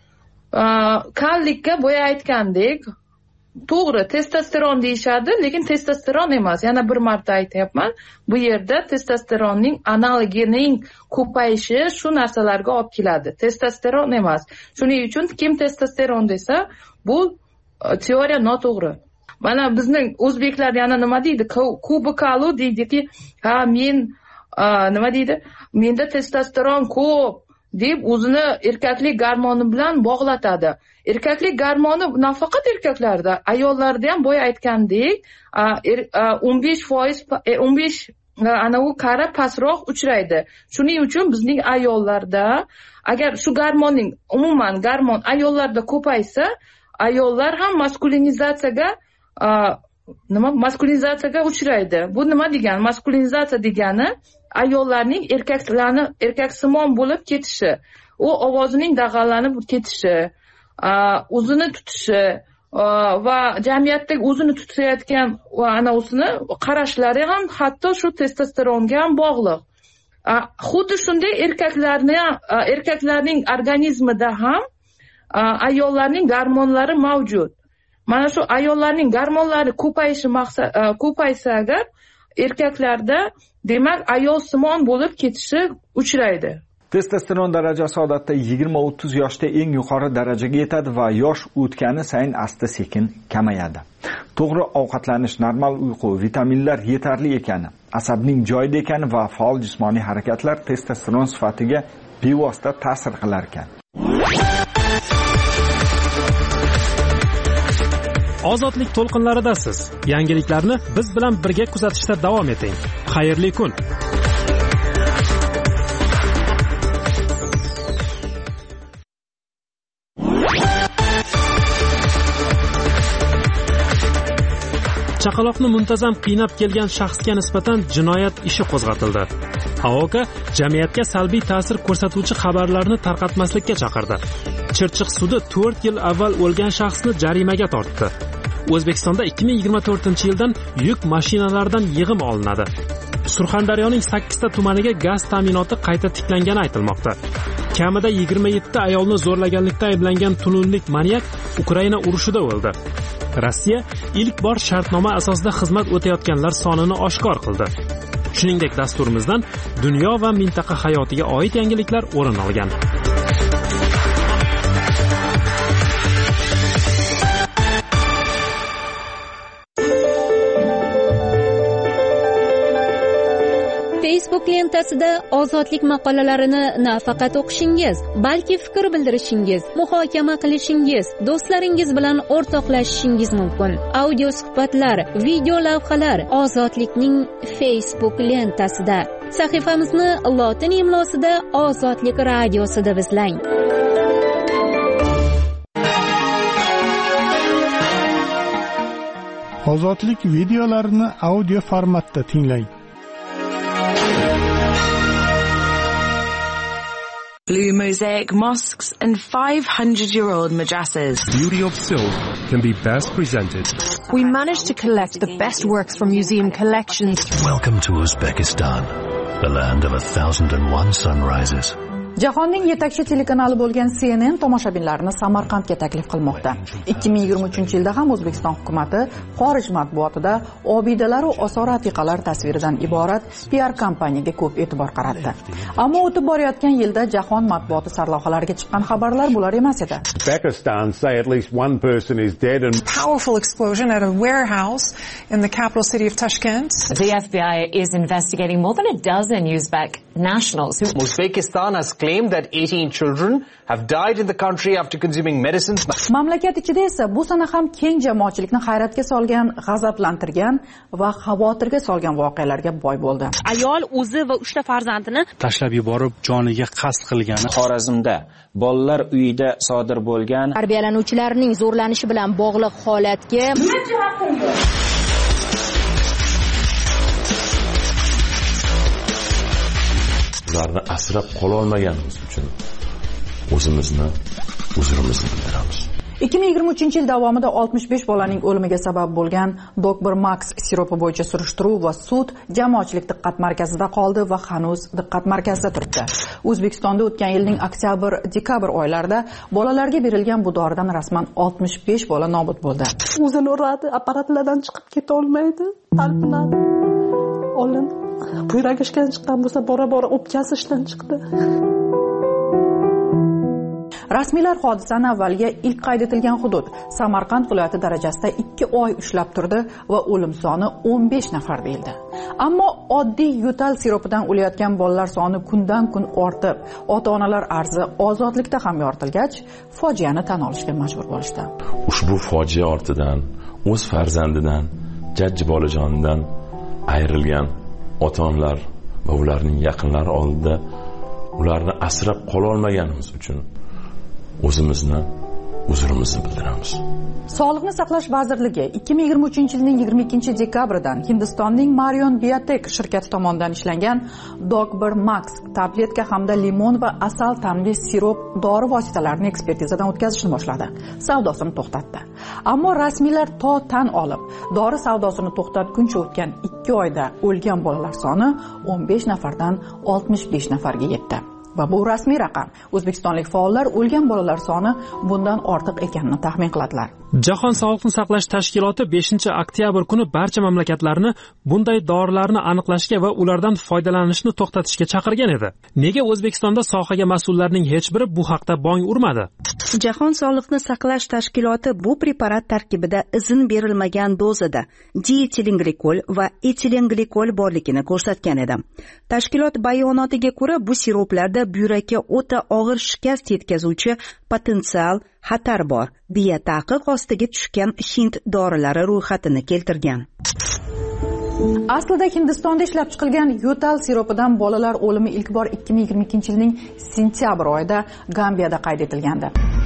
[SPEAKER 12] Kallikka boya aytgandek, to'g'ri, testosteron deyishadi, lekin testosteron emas. Yana bir marta aytayapman. Bu yerda testosteronning analogining ko'payishi shu narsalarga olib keladi. Testosteron emas. Shuning uchun kim testosteron desa, bu teoriya noto'g'ri. Mana bizning o'zbeklar yana nima deydi? Kubikalu deydiki, ha men nima deydi? Menda testosteron ko'p deb o'zini erkaklik gormoni bilan bog'latadi. Erkaklik gormoni nafaqat erkaklarda, ayollarda ham boya aytgandek 15% ana u qara pastroq uchraydi. Shuning uchun bizning ayollarda agar shu gormonning umuman gormon ayollarda ko'paysa, ayollar ham maskulinizatsiyaga uchraydi. Bu nima degani? Maskulinizatsiya degani ayollarning erkaksimon bo'lib ketishi, u ovozining dag'allanib ketishi, o'zini tutishi va jamiyatda o'zini tutayotgan va ana o'zini qarashlari ham hatto shu testosteronga ham bog'liq. Xuddi shunday erkaklarning organizmida ham ayollarning gormonlari mavjud. Mana shu ayollarning gormonlari ko'paysa agar erkaklarda demak ayol simon bo'lib ketishi uchraydi.
[SPEAKER 7] Testosteron darajasi odatda 20-30 yoshda eng yuqori darajaga yetadi va yosh o'tgani sayin asta-sekin kamayadi. To'g'ri ovqatlanish, normal uyqu, vitaminlar yetarli ekani, asabning joyida ekani va faol jismoniy harakatlar testosteron sifatiga bevosita ta'sir qilar ekan.
[SPEAKER 1] Ozodlik to'lqinlaridasiz. Yangiliklarni biz bilan birga kuzatishda davom eting. Xayrli kun. Chaqaloqni muntazam qiynab kelgan shaxsga nisbatan jinoyat ishi qo'zg'atildi. AOKA jamiyatga salbiy ta'sir ko'rsatuvchi xabarlarni tarqatmaslikka chaqirdi. Chirchiq sudi 4 yil avval o'lgan shaxsni jarimaga tortdi. O'zbekistonda 2024-yildan yuk mashinalaridan yig'im olinadi. Surxondaryoning 8 ta tumaniga gaz ta'minoti qayta tiklangani aytilmoqda. Kamida 27 ayolni zo'rlaganlikda ayblangan tunullik manyak Ukraina urushida o'ldi. Rossiya ilk bor shartnoma asosida xizmat o'tayotganlar sonini oshkor qildi. Shuningdek, dasturimizdan dunyo va mintaqa hayotiga oid yangiliklar o'rin olgan.
[SPEAKER 15] Facebook lentasida ozodlik maqolalarini nafaqat o'qishingiz, balki fikr bildirishingiz, muhokama qilishingiz, do'stlaringiz bilan o'rtoqlashishingiz mumkin. Audio suhbatlar, video lavhalar ozodlikning Facebook lentasida. Sahifamizni lotin imlosida Ozodlik radiosi deb izlang.
[SPEAKER 8] Ozodlik videolarini audio formatda tinglang.
[SPEAKER 16] Blue mosaic mosques and 500-year-old madrasas.
[SPEAKER 17] Beauty of silk can be best presented.
[SPEAKER 18] We managed to collect the best works from museum collections.
[SPEAKER 19] Welcome to Uzbekistan, the land of 1001 sunrises.
[SPEAKER 4] Jahonning yetakchi telekanali bo'lgan CNN tomoshabinlarni Samarqandga taklif qilmoqda. 2023-yilda ham O'zbekiston hukumatı xorij matbuotida obidalar va osor atiqalar tasviridan iborat PR kampaniyaga ko'p e'tibor qaratdi. Ammo o'tib borayotgan yilda jahon matbuoti sarlavhalariga chiqqan xabarlar bular emas edi.
[SPEAKER 20] Uzbekistan say at least one person is dead and
[SPEAKER 21] powerful explosion at a warehouse in the capital city of Tashkent.
[SPEAKER 22] The FBI is investigating more than a dozen Uzbek nationals.
[SPEAKER 23] Uzbekistan has claimed that 18 children have died in the country after consuming medicines.
[SPEAKER 4] Mamlakat ichida esa bu sana ham keng jamoatchilikni hayratga solgan, g'azablantirgan va xavotirga solgan voqealarga boy bo'ldi.
[SPEAKER 24] Ayol o'zi va 3 ta farzandini
[SPEAKER 25] tashlab yuborib, joniga qasd qilgani.
[SPEAKER 26] Xorazmda bolalar uyida sodir bo'lgan
[SPEAKER 18] tarbiyalanuvchilarning zo'rlanishi bilan bog'liq holatga
[SPEAKER 27] ularni asrab qola olmaganimiz uchun o'zimizni uzrimizni bildiramiz.
[SPEAKER 4] 2023-yil davomida 65 bolaning o'limiga sabab bo'lgan Dr. Max siropi bo'yicha surishtiruv va sud jamoatchilik diqqat markazida qoldi va hanuz diqqat markazida turibdi. O'zbekistonda o'tgan yilning oktyabr-dekabr oylarida bolalarga berilgan bu doridan rasman 65 bola nobud bo'ldi.
[SPEAKER 28] O'zini uradi, apparatlardan chiqib keta olmaydi, talpinadi. Olin buyragi ishdan chiqqan bo'lsa, bora-bora o'pkasi ishdan chiqdi.
[SPEAKER 4] Rasmiylar hodisani avvalga ilk qayd etilgan hudud Samarqand viloyati darajasida 2 oy ushlab turdi va o'lim soni 15 nafar deyildi. Ammo oddiy yo'tal siropidan o'layotgan bolalar soni kundan-kun ortib, ota-onalar arzi ozodlikda ham yoritilgach, fojiani tan olishga majbur bo'lishdi.
[SPEAKER 27] Ushbu fojia ortidan o'z farzandidan, jajji bolajonidan ayrilgan ota-onalar va ularning yaqinlari oldida ularni asrab qola olmaganimiz uchun o'zimizni uzrimizni bildiramiz.
[SPEAKER 4] Sog'liqni saqlash vazirligi 2023-yilning 22-dekabridan Hindistonning Marion Biotech shirkati tomonidan ishlangan Dr. Max tabletka hamda limon va asal ta'mli sirop dori vositalarini ekspertizadan o'tkazishni boshladi. Savdosini to'xtatdi. Ammo rasmiylar to tan olib, dori savdosini to'xtatguncha o'tgan 2 oyda o'lgan bolalar soni 15 nafardan 65 nafarga yetdi. va bu rasmiy raqam. O'zbekistonlik faollar o'lgan bolalar soni bundan ortiq ekanini taxmin qiladilar.
[SPEAKER 1] Jahon Sog'liqni saqlash tashkiloti 5-oktyabr kuni barcha mamlakatlarni bunday dorilarni aniqlashga va ulardan foydalanishni to'xtatishga chaqirgan edi. Nega O'zbekistonda sohaga mas'ullarning hech biri bu haqda bong urmadi?
[SPEAKER 2] Jahon Sog'liqni saqlash tashkiloti bu preparat tarkibida izn berilmagan dozada dietilenglikol va etilenglikol borligini ko'rsatgan edi. Tashkilot bayonotiga ko'ra, bu siroplarda buyrakka o'ta og'ir shikast yetkazuvchi potensial xatar bor deya taqiq ostiga tushgan hind dorilari ro'yxatini keltirgan.
[SPEAKER 4] Aslida Hindistonda ishlab chiqilgan yo'tal siropidan bolalar o'limi ilk bor 2022-yilning sentyabr oyida Gambiyada qayd etilgandi.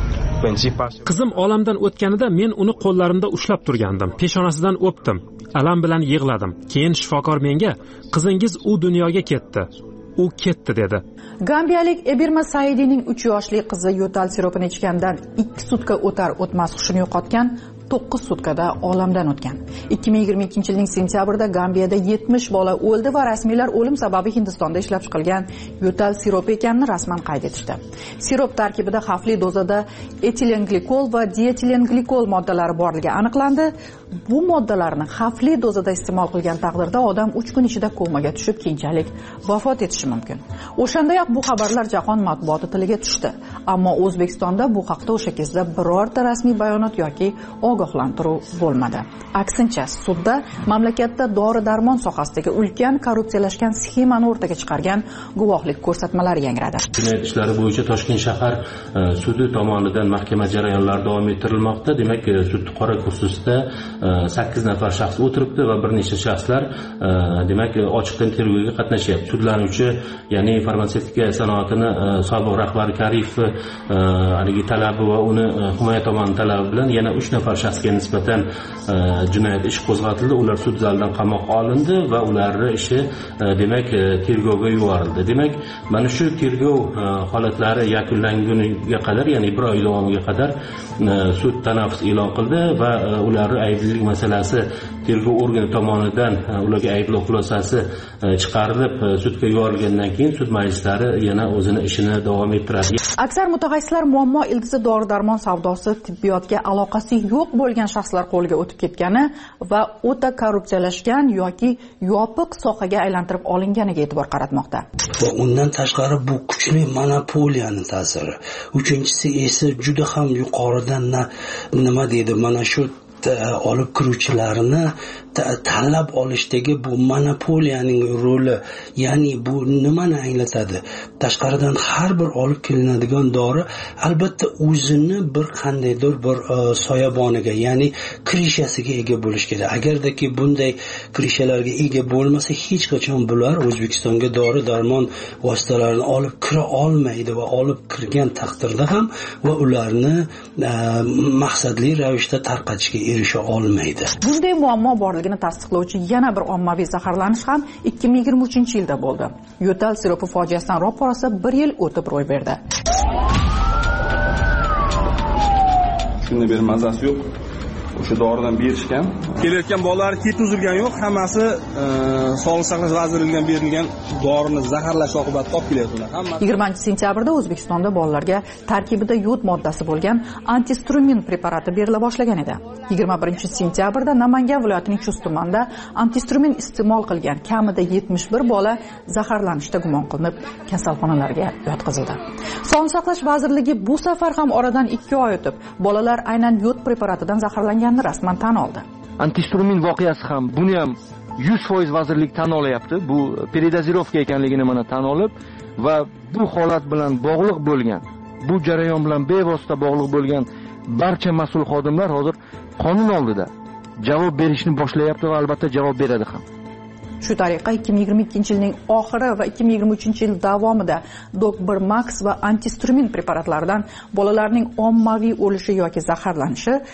[SPEAKER 1] Qizim olamdan o'tganida men uni qo'llarimda ushlab turgandim. Peshonasidan o'pdim. Alam bilan yig'ladim. Keyin shifokor menga, "Qizingiz u dunyoga ketdi. U ketdi" dedi.
[SPEAKER 4] Gambiyalik Ebirma Saidining 3 yoshli qizi yo'tal siropini ichgandan 2 sutka o'tar o'tmas hushini yo'qotgan, 9 sutkada olamdan o'tgan. 2022-yilning sentyabrida Gambiyada 70 bola o'ldi va rasmiylar o'lim sababi Hindistonda ishlab chiqilgan yo'tal siropi ekanini rasman qayd etishdi. Sirop tarkibida xavfli dozada etilenglikol va dietilenglikol moddalari borligi aniqlandi. Bu moddalarni xavfli dozada iste'mol qilgan taqdirda odam 3 kun ichida komaga tushib, keyinchalik vafot etishi mumkin. O'shandayoq bu xabarlar jahon matbuoti tiliga tushdi. Ammo O'zbekistonda bu haqda o'sha kezda birorta rasmiy bayonot yoki ogohlantiruv bo'lmadi. Aksincha, sudda mamlakatda dori-darmon sohasidagi ulkan korrupsiyalashgan sxemani o'rtaga chiqargan guvohlik ko'rsatmalari yangradi.
[SPEAKER 3] Jinoyat ishlari bo'yicha Toshkent shahar sudi tomonidan mahkama jarayonlari davom ettirilmoqda. Demak, sud qora kursisida 8 nafar shaxs o'tiribdi va bir necha shaxslar demak ochiqdan tergovga qatnashyapti. Sudlanuvchi, ya'ni farmatsevtika sanoatini sobiq rahbari Karif haligi talabi va uni himoya tomoni talabi bilan yana 3 nafar shaxsga nisbatan jinoyat ishi qo'zg'atildi. Ular sud zalidan qamoqqa olindi va ularning ishi demak tergovga yuborildi. Demak, mana shu tergov holatlari yakunlanguniga qadar, ya'ni 1 oy davomiga qadar sud tanaffus e'lon qildi va ularning aybdorlik masalasi tergov organi tomonidan ularga ayblov xulosasi chiqarilib sudga yuborilgandan keyin sud majlislari yana o'zini ishini davom ettiradi.
[SPEAKER 4] Aksar mutaxassislar muammo ildizi dori-darmon savdosi tibbiyotga aloqasi yo'q bo'lgan shaxslar qo'liga o'tib ketgani va o'ta korrupsiyalashgan yoki yopiq sohaga aylantirib olinganiga e'tibor qaratmoqda.
[SPEAKER 5] Va undan tashqari bu kuchli monopoliyaning ta'siri. Uchinchisi esa juda ham yuqoridan nima deydi, mana shu olib kiruvchilarni tanlab olishdagi bu monopoliyaning roli, ya'ni bu nimani anglatadi? Tashqaridan har bir olib kelinadigan dori albatta o'zini bir qandaydir bir soyaboniga, ya'ni krishasiga ega bo'lish kerak. Agardaki bunday krishalarga ega bo'lmasa, hech qachon bular O'zbekistonga dori-darmon vositalarini olib kira olmaydi va olib kirgan taqdirda ham va ularni maqsadli ravishda tarqatishga erisha olmaydi.
[SPEAKER 4] Bunday muammo borligini tasdiqlovchi yana bir ommaviy zaharlanish ham 2023-yilda bo'ldi. Yo'tal siropi fojiasidan ro'parasi 1 yil o'tib ro'y berdi.
[SPEAKER 6] Shunda bir mazasi yo'q. O'sha doridan berishgan. Kelayotgan bolalar keti uzilgani yo'q, hammasi Sog'liqni saqlash vazirligidan berilgan dorini zaharlash oqibatida olib kelyaptilar.
[SPEAKER 4] 20-sentyabrda O'zbekistonda bolalarga tarkibida yod moddasi bo'lgan antistrumin preparati berila boshlagan edi. 21-sentyabrda Namangan viloyatining Chust tumanida antistrumin iste'mol qilgan kamida 71 bola zaharlanishda gumon qilinib kasalxonalarga yotqizildi. Sog'liqni saqlash vazirligi bu safar ham oradan 2 oy o'tib bolalar aynan yod preparatidan zaharlanganini rasman tan oldi.
[SPEAKER 9] Antistrumin voqeasi ham buni ham 100% vazirlik tan olyapti. Bu peridozirovka ekanligini mana tan olib va bu holat bilan bog'liq bo'lgan, bu jarayon bilan bevosita bog'liq bo'lgan barcha mas'ul xodimlar hozir qonun oldida javob berishni boshlayapti va albatta javob beradi ham.
[SPEAKER 4] Shu tariqa 2022-yilning oxiri va 2023-yil davomida Dog1 Max va antistrumin preparatlaridan bolalarning ommaviy o'lishi yoki zaharlanishi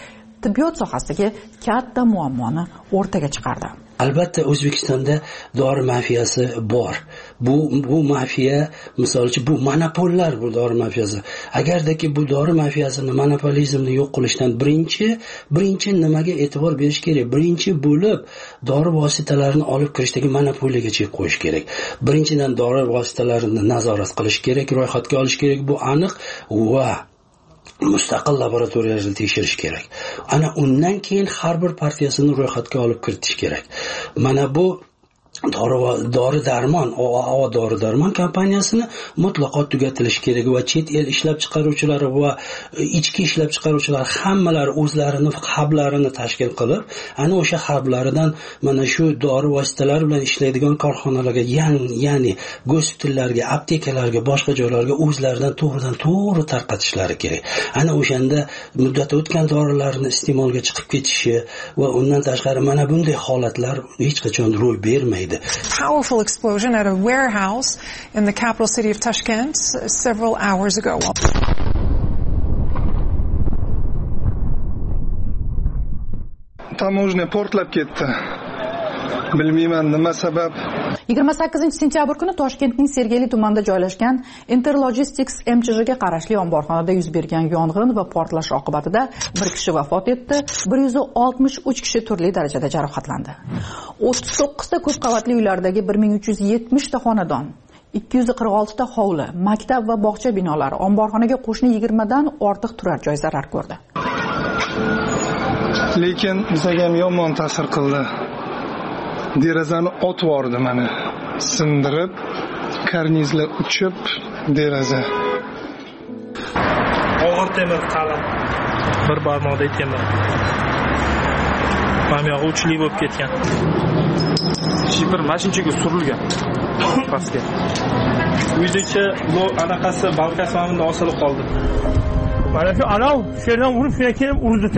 [SPEAKER 4] tibbiyot sohasidagi katta muammoni o'rtaga chiqardi.
[SPEAKER 5] Albatta O'zbekistonda dori mafiyasi bor. Bu mafiya, misol uchun bu monopollar, bu dori mafiyasi. Agardaki bu dori mafiyasini, monopolizmni yo'q qilishdan birinchi nimaga e'tibor berish kerak? Birinchi bo'lib dori vositalarini olib kirishdagi monopoliyaga chek qo'yish kerak. Birinchidan dori vositalarini nazorat qilish kerak, ro'yxatga olish kerak. Bu aniq va mustaqil laboratoriyalarda tekshirish kerak. Ana undan keyin har bir partiyasini ro'yxatga olib kiritish kerak. Mana bu dori-darmon, OAO dori-darmon kompaniyasini mutlaqo tugatilishi kerak va chet el ishlab chiqaruvchilari va ichki ishlab chiqaruvchilar hammalari o'zlarini hublarini tashkil qilib, ana o'sha hublaridan mana shu dori vositalari bilan ishlaydigan korxonalarga, ya'ni gospitallarga, aptekalarga, boshqa joylarga o'zlaridan to'g'ri tarqatishlari kerak. Ana o'shanda muddati o'tgan dorilarni iste'molga chiqib ketishi va undan tashqari mana bunday holatlar hech qachon ro'y bermaydi.
[SPEAKER 21] Powerful explosion at a warehouse in the capital city of Tashkent several hours ago.
[SPEAKER 7] Tamojna portlab ketdi. Bilmayman nima sabab.
[SPEAKER 4] 28-sentyabr kuni Toshkentning Sergeli tumanida joylashgan Interlogistics MCHga qarashli omborxonada yuz bergan yong'in va portlash oqibatida bir kishi vafot etdi, 163 kishi turli darajada jarohatlandi. 39 ta ko'p qavatli uylardagi 1370 ta xonadon, 246 ta hovli, maktab va bog'cha binolari, omborxonaga qo'shni 20 dan ortiq turar joy zarar ko'rdi.
[SPEAKER 7] Lekin bizga ham yomon ta'sir qildi. Derazani ot vordi mana. Sindirib, karnizlar uchib, deraza.
[SPEAKER 8] Og'ir temir qalin. Bir barmoqda temir. Hamyog'i uchli bo'lib ketgan. Shifr mashinchaga surilgan. Pastga. Uydacha anaqasi balkasi mamda osilib qoldi.
[SPEAKER 10] Mana shu anov sherdan urib shuna kelib urdi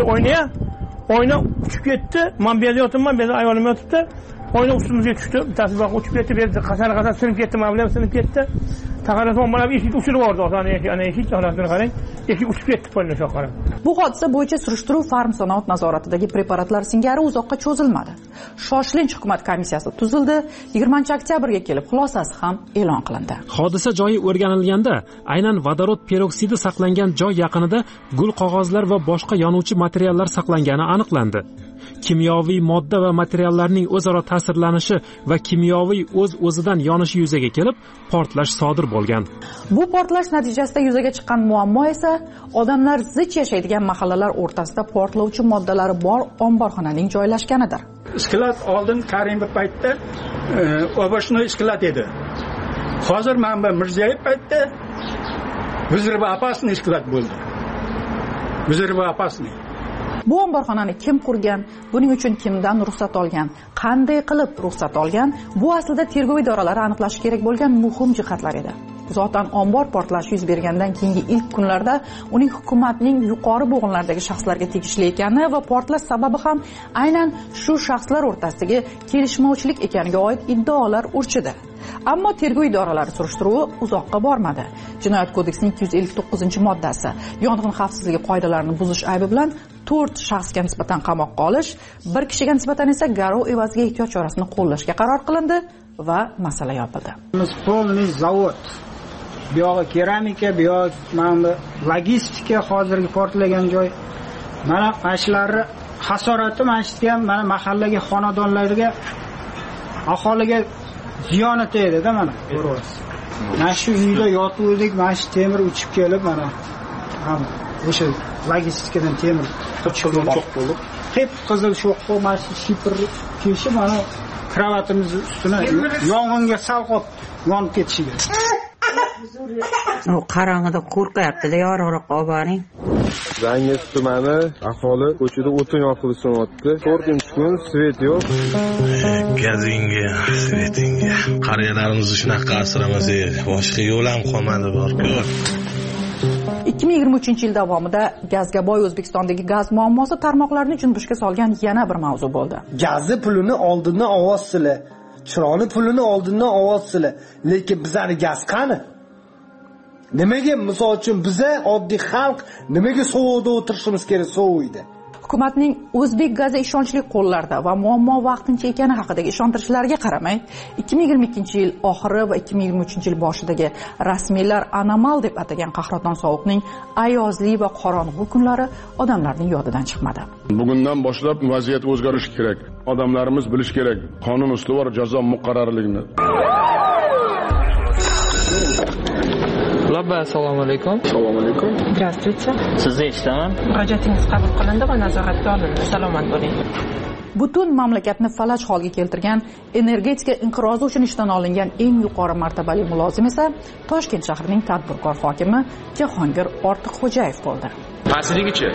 [SPEAKER 10] oyna uchib ketdi. Men bu yerda yotibman, bu yerda ayolim yotibdi. Oyna ustimizga tushdi. Bittasi boq uchib ketdi, bu yerda qasar sinib ketdi, mablag' sinib ketdi. Taqaraton mana bu eshik uchirib yubordi. Ana eshik holatini qarang. Eshik uchib ketdi qo'lni shu qarab.
[SPEAKER 4] Bu hodisa bo'yicha surishtiruv Farmsanoat nazoratidagi preparatlar singari uzoqqa cho'zilmadi. Shoshilinch hukumat komissiyasi tuzildi. 20-oktyabrga kelib xulosasi ham e'lon qilindi.
[SPEAKER 1] Hodisa joyi o'rganilganda, aynan vodorod peroksidi saqlangan joy yaqinida gul qog'ozlar va boshqa yonuvchi materiallar saqlangani aniqlandi. Kimyoviy modda va materiallarning o'zaro ta'sirlanishi va kimyoviy o'z-o'zidan yonishi yuzaga kelib, portlash sodir bo'lgan.
[SPEAKER 4] Bu portlash natijasida yuzaga chiqqan muammo esa odamlar zich yashaydigan mahallalar o'rtasida portlovchi moddalari bor omborxonaning joylashganidir.
[SPEAKER 10] Sklad oldin Karimov paytda oboshnoy sklad edi. Hozir mana Mirziyoyev paytda Vzrivopasniy sklad bo'ldi. Vzrivopasniy.
[SPEAKER 4] Bu omborxonani kim qurgan, buning uchun kimdan ruxsat olgan, qanday qilib ruxsat olgan, bu aslida tergov idoralari aniqlashi kerak bo'lgan muhim jihatlar edi. Zotan ombor portlashi yuz bergandan keyingi ilk kunlarda uning hukumatning yuqori bo'g'inlardagi shaxslarga tegishli ekani va portlash sababi ham aynan shu shaxslar o'rtasidagi kelishmovchilik ekaniga oid iddaolar urchidi. Ammo tergov idoralari surishtiruvi uzoqqa bormadi. Jinoyat kodeksining 259-moddasi yong'in xavfsizligi qoidalarini buzish aybi bilan 4 shaxsga nisbatan qamoqqa olish, bir kishiga nisbatan esa garov evaziga ehtiyot chorasini qo'llashga qaror qilindi va masala yopildi.
[SPEAKER 10] Polniy zavod, bu yo'q keramika, bu yo'q mana logistika, hozirgi portlagan joy. Mana ashlarni hasorati masjidga ham, mana mahallaga, xonadonlarga, aholiga ziyoni tegdi-da mana. Mana shu uyda yotuvdik, masjid temir uchib kelib mana ham o'sha logistikadan temir cho'q bo'lib, hep qizil sho'q masjid shifr keshi mana kravatimiz ustuna yong'inga salqob yonib ketishiga.
[SPEAKER 11] O qarang'ida qo'rqyapti-da, yorug'roq olib boring.
[SPEAKER 12] Zangiz tumani aholi ko'chada o'tin yoqilyapti. 4-kun svet yo'q.
[SPEAKER 13] Gazinga, svetinga. Qariyalarimizni shunaqa asramasak, boshqa yo'l ham qolmadi bor-ku.
[SPEAKER 4] 2023 yil davomida gazga boy O'zbekistondagi gaz muammosi tarmoqlarni junbushga solgan yana bir mavzu bo'ldi.
[SPEAKER 14] Gazni pulini oldindan ovoz-sili, chiroqni pulini oldindan ovoz-sili, lekin bizning gaz qani? Nimaga misol uchun biza oddiy xalq nimaga sovuqda o'tirishimiz kerak sovuqda?
[SPEAKER 4] hukumatning o'zbek gazi ishonchli qo'llarda va muammo vaqtincha ekani haqidagi ishontirishlariga qaramay 2022 yil oxiri va 2023 yil boshidagi rasmiylar anomal deb atagan qahraton sovuqning ayozli va qorong'u kunlari odamlarning yodidan chiqmadi.
[SPEAKER 15] Bugundan boshlab vaziyat o'zgarishi kerak. Odamlarimiz bilish kerak, qonun ustuvor jazo muqarrarligini.
[SPEAKER 16] Assalomu alaykum.
[SPEAKER 15] Assalomu alaykum.
[SPEAKER 16] Здравствуйте. Sizni eshitaman.
[SPEAKER 18] Murojaatingiz qabul qilindi va nazoratga olindi. Salomat bo'ling.
[SPEAKER 4] Butun mamlakatni falaj holga keltirgan energetika inqirozi uchun ishdan olingan eng yuqori martabali mulozim esa Toshkent shahrining tadbirkor hokimi Jahongir Ortiqxo'jayev bo'ldi.
[SPEAKER 16] Pastligicha.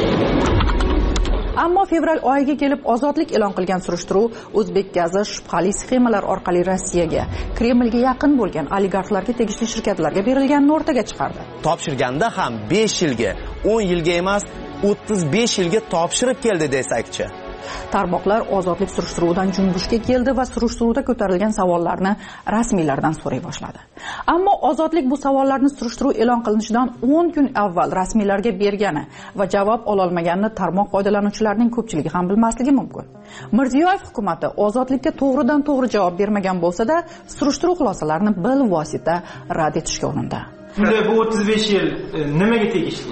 [SPEAKER 4] Ammo fevral oyiga kelib ozodlik e'lon qilgan surishtiruv o'zbek gazi shubhali sxemalar orqali Rossiyaga, Kremlga yaqin bo'lgan oligarxlarga tegishli shirkatlarga berilganini o'rtaga chiqardi.
[SPEAKER 17] Topshirganda ham 5 yilga, 10 yilga emas, 35 yilga topshirib keldi desakchi.
[SPEAKER 4] Tarmoqlar ozodlik surishtiruvidan junbushga keldi va surishtiruvda ko'tarilgan savollarni rasmiylardan so'ray boshladi. Ammo ozodlik bu savollarni surishtiruv e'lon qilinishidan 10 kun avval rasmiylarga bergani va javob ola olmaganini tarmoq foydalanuvchilarining ko'pchiligi ham bilmasligi mumkin. Mirziyoyev hukumati ozodlikka to'g'ridan-to'g'ri javob bermagan bo'lsa-da, surishtiruv xulosalarini bilvosita rad etishga urindi.
[SPEAKER 16] Shunda bu 35 yil nimaga tegishli?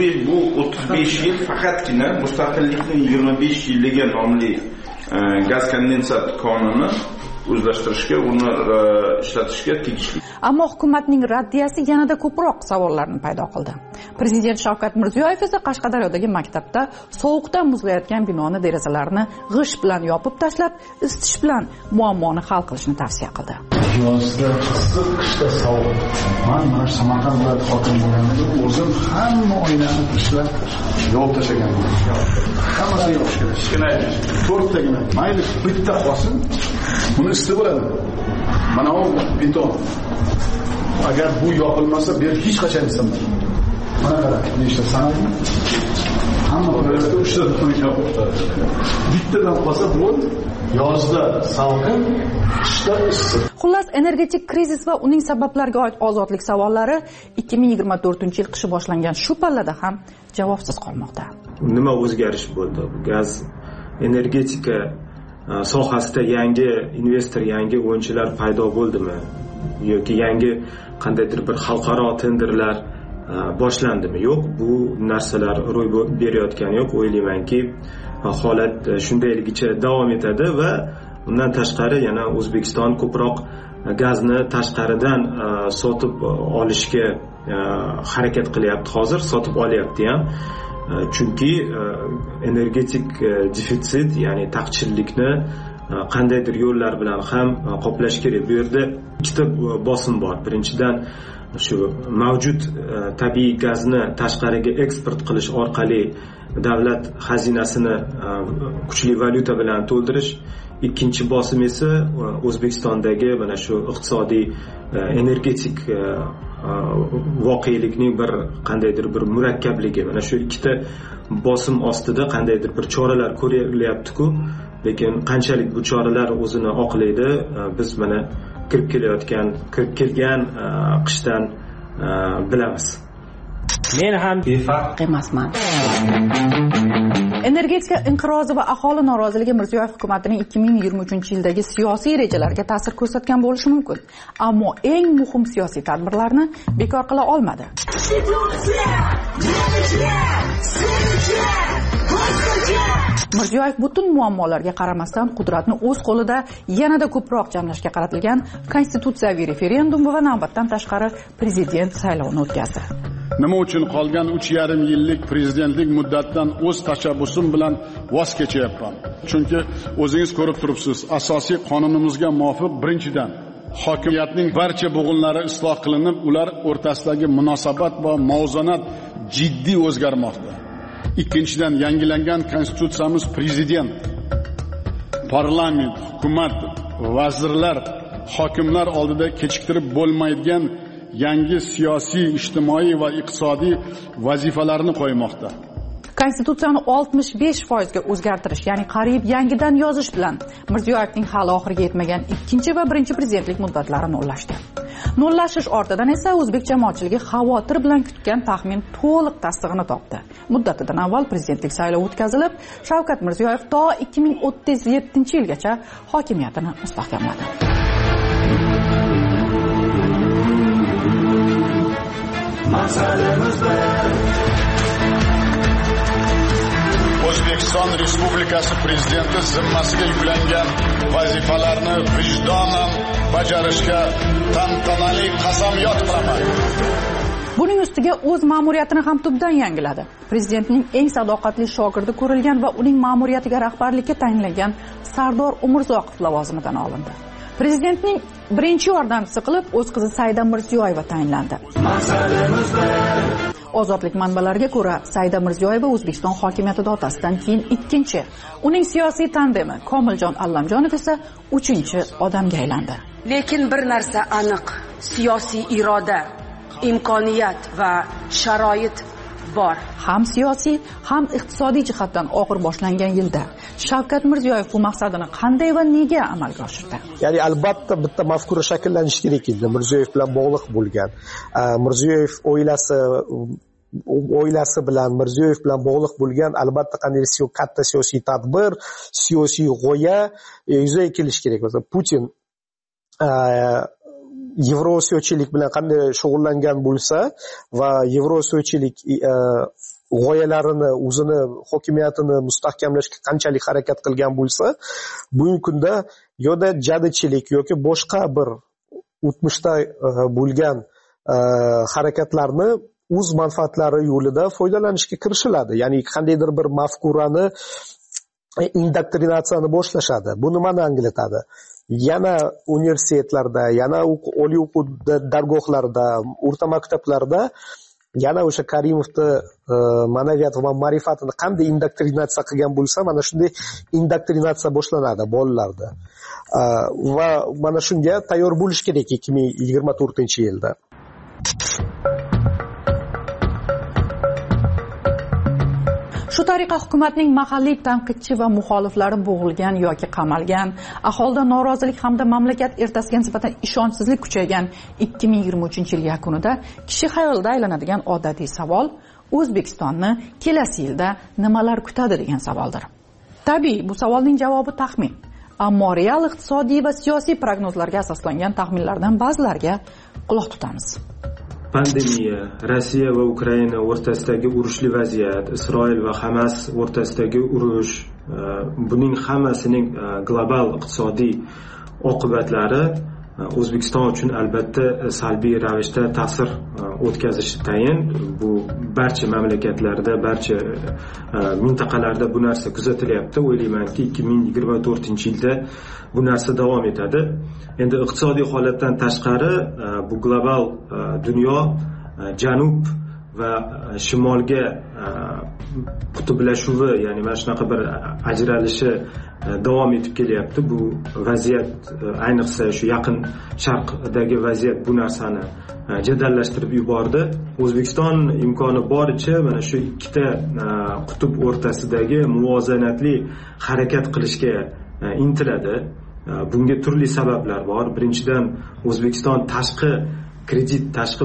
[SPEAKER 19] 35 yil faqatgina mustaqillikning 25 yilligi nomli gaz kondensat qonuni o'zlashtirishga, uni ishlatishga tegishli.
[SPEAKER 4] Ammo hukumatning raddiyasi yanada ko'proq savollarni paydo qildi. Prezident Shavkat Mirziyoyev esa Qashqadaryodagi maktabda sovuqdan muzlayotgan binoni derazalarini g'isht bilan yopib tashlab, isitish bilan muammoni hal qilishni tavsiya qildi.
[SPEAKER 20] Yozda issiq, qishda sovuq. Mana Samarqand viloyati hokimi bo'lganimda o'zim hamma oynani tashlab yo'l tashlagan. Hammasi yo'q. 4 tagina mayli bitta qolsin. Buni isti bo'ladi. Mana bu beton. Agar bu yopilmasa, bu hech qachon isinmaydi. Mana qarang, nechta sanaymi? Hamma o'rtasida 3 ta beton yopibdi. Bittadan qolsa bo'ldi. Yozda salqin, qishda issiq.
[SPEAKER 4] Xullas, energetik krizis va uning sabablariga oid ozodlik savollari 2024-yil qishi boshlangan shu pallada ham javobsiz qolmoqda.
[SPEAKER 16] Nima o'zgarish bo'ldi? Gaz energetika sohasida yangi investor, yangi o'yinchilar paydo bo'ldimi? Yoki yangi qandaydir bir xalqaro tenderlar boshlandimi? Yo'q, bu narsalar ro'y berayotgani yo'q. O'ylaymanki, holat shundayligicha davom etadi va undan tashqari yana O'zbekiston ko'proq gazni tashqaridan sotib olishga harakat qilyapti. Hozir sotib olyapti ham. Chunki energetik defitsit, ya'ni taqchillikni qandaydir yo'llar bilan ham qoplash kerak. Bu yerda ikkita bosim bor. Birinchidan shu mavjud tabiiy gazni tashqariga eksport qilish orqali davlat xazinasini kuchli valyuta bilan to'ldirish. Ikkinchi bosim esa O'zbekistondagi mana shu iqtisodiy energetik voqelikning bir qandaydir bir murakkabligi. Mana shu ikkita bosim ostida qandaydir bir choralar ko'rilyapti-ku, lekin qanchalik bu choralar o'zini oqlaydi, biz mana kirib kelgan qishdan bilamiz. Men ham befarq
[SPEAKER 4] emasman. Energetika inqirozi va aholi noroziligi Mirziyoyev hukumatining 2023-yildagi siyosiy rejalariga ta'sir ko'rsatgan bo'lishi mumkin. Ammo eng muhim siyosiy tadbirlarni bekor qila olmadi. Mirziyoyev butun muammolarga qaramasdan qudratni o'z qo'lida yanada ko'proq jamlashga qaratilgan konstitutsiyaviy referendum va navbatdan tashqari prezident saylovini o'tkazdi.
[SPEAKER 15] Nima uchun qolgan 3,5 yillik prezidentlik muddatidan o'z tashabbusim bilan voz kechyapman? Chunki o'zingiz ko'rib turibsiz, asosiy qonunimizga muvofiq birinchidan hokimiyatning barcha bo'g'inlari isloh qilinib, ular o'rtasidagi munosabat va muvozanat jiddiy o'zgarmoqda. Ikkinchidan, yangilangan konstitutsiyamiz prezident, parlament, hukumat, vazirlar, hokimlar oldida kechiktirib bo'lmaydigan yangi siyosiy, ijtimoiy va iqtisodiy vazifalarni qo'ymoqda.
[SPEAKER 4] Konstitutsiyani 65% ga o'zgartirish, ya'ni qariyb yangidan yozish bilan Mirziyoyevning hali oxiriga yetmagan ikkinchi va birinchi prezidentlik muddatlarini nullashdi. Nollashish ortidan esa o'zbek jamoatchiligi xavotir bilan kutgan taxmin to'liq tasdig'ini topdi. Muddatidan avval prezidentlik saylovi o'tkazilib, Shavkat Mirziyoyev to 2037-yilgacha hokimiyatini mustahkamladi.
[SPEAKER 15] O'zbekiston Respublikasi Prezidenti zimmasiga yuklangan vazifalarni vijdonan bajarishga tantanali qasamyod qilaman.
[SPEAKER 4] Buning ustiga o'z ma'muriyatini ham tubdan yangiladi. Prezidentning eng sadoqatli shogirdi ko'rilgan va uning ma'muriyatiga rahbarlikka tayinlangan Sardor Umurzoqov lavozimidan olindi. Prezidentning birinchi yordamchisi qilib o'z qizi Saida Mirziyoyeva tayinlandi. Ozodlik manbalariga ko'ra, Saida Mirziyoyeva O'zbekiston hokimiyatida otasidan keyin ikkinchi, uning siyosiy tandemi Komiljon Allamjonov esa uchinchi odamga aylandi.
[SPEAKER 2] Lekin bir narsa aniq, siyosiy iroda, imkoniyat va sharoit bor.
[SPEAKER 4] Ham siyosiy, ham iqtisodiy jihatdan og'ir boshlangan yilda Shavkat Mirziyoyev bu maqsadini qanday va nega amalga oshirdi?
[SPEAKER 22] Ya'ni albatta bitta mafkura shakllanishi kerak edi Mirziyoyev bilan bog'liq bo'lgan. Mirziyoyev oilasi bilan Mirziyoyev bilan bog'liq bo'lgan albatta qanday katta siyosiy tadbir, siyosiy g'oya yuzaga kelishi kerak. Masalan, Putin Yevrosiyochilik bilan qanday shug'ullangan bo'lsa va Yevrosiyochilik g'oyalarini, o'zini hokimiyatini mustahkamlashga qanchalik harakat qilgan bo'lsa, bugungi kunda yoda jadichilik yoki boshqa bir o'tmishda bo'lgan harakatlarni o'z manfaatlari yo'lida foydalanishga kirishiladi. Ya'ni qandaydir bir mafkurani indoktrinatsiyani boshlashadi. Bu nimani anglatadi? Yana universitetlarda, yana oliy o'quv dargohlarida, o'rta maktablarda yana o'sha Karimovni ma'naviyat va ma'rifatini qanday indoktrinatsiya qilgan bo'lsa, mana shunday indoktrinatsiya boshlanadi bolalarda. Va mana shunga tayyor bo'lish kerak 2024-yilda.
[SPEAKER 4] Shu tariqa hukumatning mahalliy tanqidchi va muxoliflari bo'g'ilgan yoki qamalgan, aholida norozilik hamda mamlakat ertasiga nisbatan ishonchsizlik kuchaygan 2023-yil yakunida kishi xayolida aylanadigan odatiy savol O'zbekistonni kelasi yilda nimalar kutadi degan savoldir. Tabiiy, bu savolning javobi taxmin. Ammo real iqtisodiy va siyosiy prognozlarga asoslangan taxminlardan ba'zilariga quloq tutamiz.
[SPEAKER 16] Pandemiya, Rossiya va Ukraina o'rtasidagi urushli vaziyat, Isroil va Hamas o'rtasidagi urush, buning hammasining global iqtisodiy oqibatlari O'zbekiston uchun albatta salbiy ravishda ta'sir o'tkazishi tayin. Bu barcha mamlakatlarda, barcha mintaqalarda bu narsa kuzatilyapti. O'ylaymanki, 2024-yilda bu narsa davom etadi. Endi iqtisodiy holatdan tashqari bu global dunyo janub va shimolga qutblashuvi, ya'ni mana shunaqa bir ajralishi davom etib kelyapti. Bu vaziyat, ayniqsa shu yaqin sharqdagi vaziyat bu narsani jadallashtirib yubordi. O'zbekiston imkoni boricha mana shu ikkita qutb o'rtasidagi muvozanatli harakat qilishga intiladi. Bunga turli sabablar bor. Birinchidan, O'zbekiston tashqi kredit, tashqi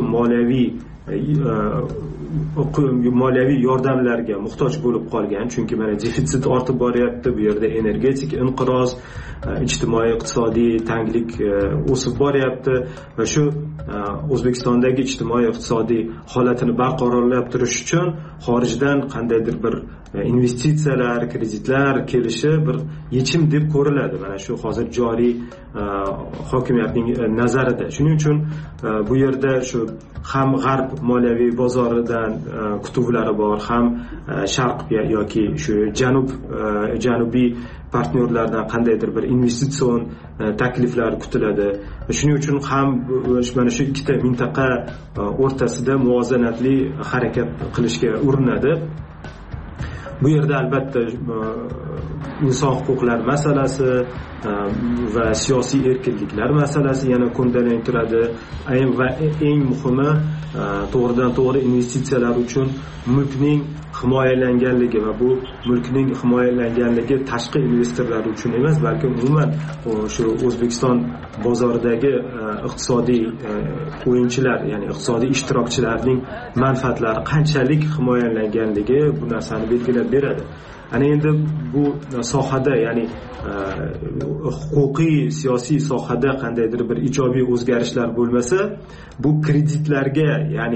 [SPEAKER 16] moliyaviy yordamlarga muhtoj bo'lib qolgan. Chunki mana defitsit ortib boryapti. Bu yerda energetik inqiroz, ijtimoiy iqtisodiy tanglik o'sib boryapti va shu O'zbekistondagi ijtimoiy iqtisodiy holatini barqarorlab turish uchun xorijdan qandaydir bir investitsiyalar, kreditlar kelishi bir yechim deb ko'riladi. Mana shu hozir joriy hokimiyatning nazarida. Shuning uchun bu yerda shu ham g'arb moliyaviy bozoridan kutuvlari bor, ham sharq yoki shu janubiy partnyorlardan qandaydir bir investitsion takliflar kutiladi. Shuning uchun ham mana shu ikkita mintaqa o'rtasida muvozanatli harakat qilishga urinadi. Bu yerda albatta inson huquqlari masalasi va siyosiy erkinliklar masalasi yana ko'ndalang turadi va eng muhimi to'g'ridan to'g'ri investitsiyalar uchun mulkning himoyalanganligi va bu mulkning himoyalanganligi tashqi investorlar uchun emas, balki umuman shu O'zbekiston bozoridagi iqtisodiy o'yinchilar, ya'ni iqtisodiy ishtirokchilarning manfaatlari qanchalik himoyalanganligi bu narsani belgilab beradi. Ana endi bu sohada, ya'ni huquqiy siyosiy sohada qandaydir bir ijobiy o'zgarishlar bo'lmasa, bu kreditlarga, ya'ni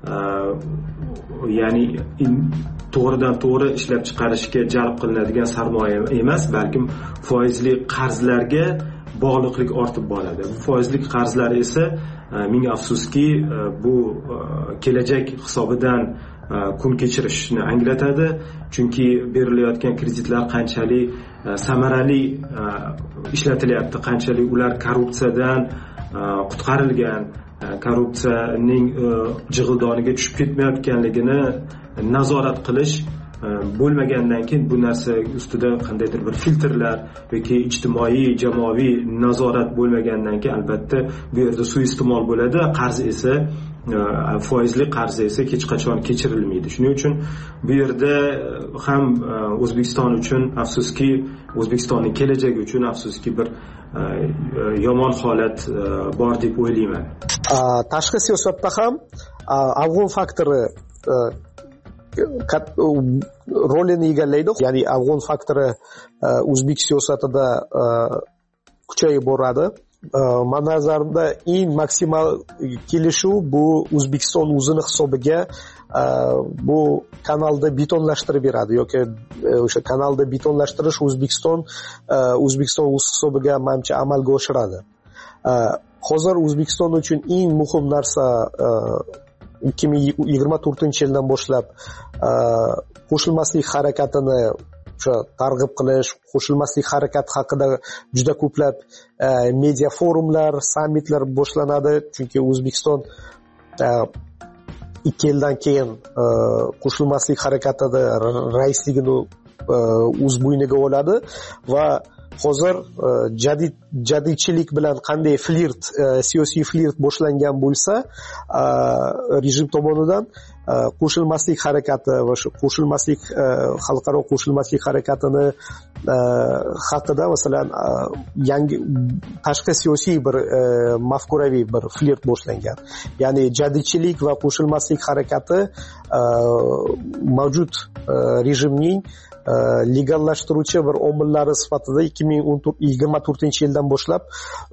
[SPEAKER 16] to'g'ridan to'g'ri ishlab chiqarishga jalb qilinadigan sarmoya emas, balkim foizli qarzlarga bog'liqlik ortib boradi. Bu foizli qarzlar esa ming afsuski bu kelajak hisobidan kun kechirishni anglatadi, chunki berilayotgan kreditlar qanchalik samarali ishlatilyapti, qanchalik ular korrupsiyadan qutqarilgan, korrupsiyaning jig'ildoniga tushib ketmayotganligini nazorat qilish bo'lmagandan keyin bu narsa ustida qandaydir bir filtrlar yoki ijtimoiy jamoaviy nazorat bo'lmagandan keyin albatta bu yerda suiiste'mol bo'ladi, qarz esa foizli qarz esa hech qachon kechirilmaydi. Shuning uchun bu yerda ham O'zbekiston uchun afsuski, O'zbekistonning kelajagi uchun afsuski bir yomon holat bor deb o'ylayman.
[SPEAKER 22] Tashqi siyosatda ham afg'on faktori rolini egallaydi. Ya'ni afg'on faktori o'zbek siyosatida kuchayib boradi. Men nazarimda eng maksimal kelishuv bu O'zbekiston o'zini hisobiga bu kanalda betonlashtirib beradi yoki o'sha kanalda betonlashtirish O'zbekiston o'z hisobiga menimcha amalga oshiradi. Hozir O'zbekiston uchun eng muhim narsa 2024-yildan boshlab qo'shilmaslik harakatini targ'ib qilish, qo'shilmaslik harakati haqida juda ko'plab media forumlar, sammitlar boshlanadi, chunki O'zbekiston 2 yildan keyin qo'shilmaslik harakatida raisligini o'z bo'yniga oladi va hozir jadidchilik bilan qanday siyosiy flirt boshlangan bo'lsa, rejim tomonidan qo'shilmaslik harakati va shu qo'shilmaslik xalqaro qo'shilmaslik harakatini haqida masalan yangi tashqi siyosiy bir mafkuraviy bir flirt boshlangan. Ya'ni jadidchilik va qo'shilmaslik harakati mavjud rejimning legallashtiruvchi bir omillari sifatida 2024-yildan boshlab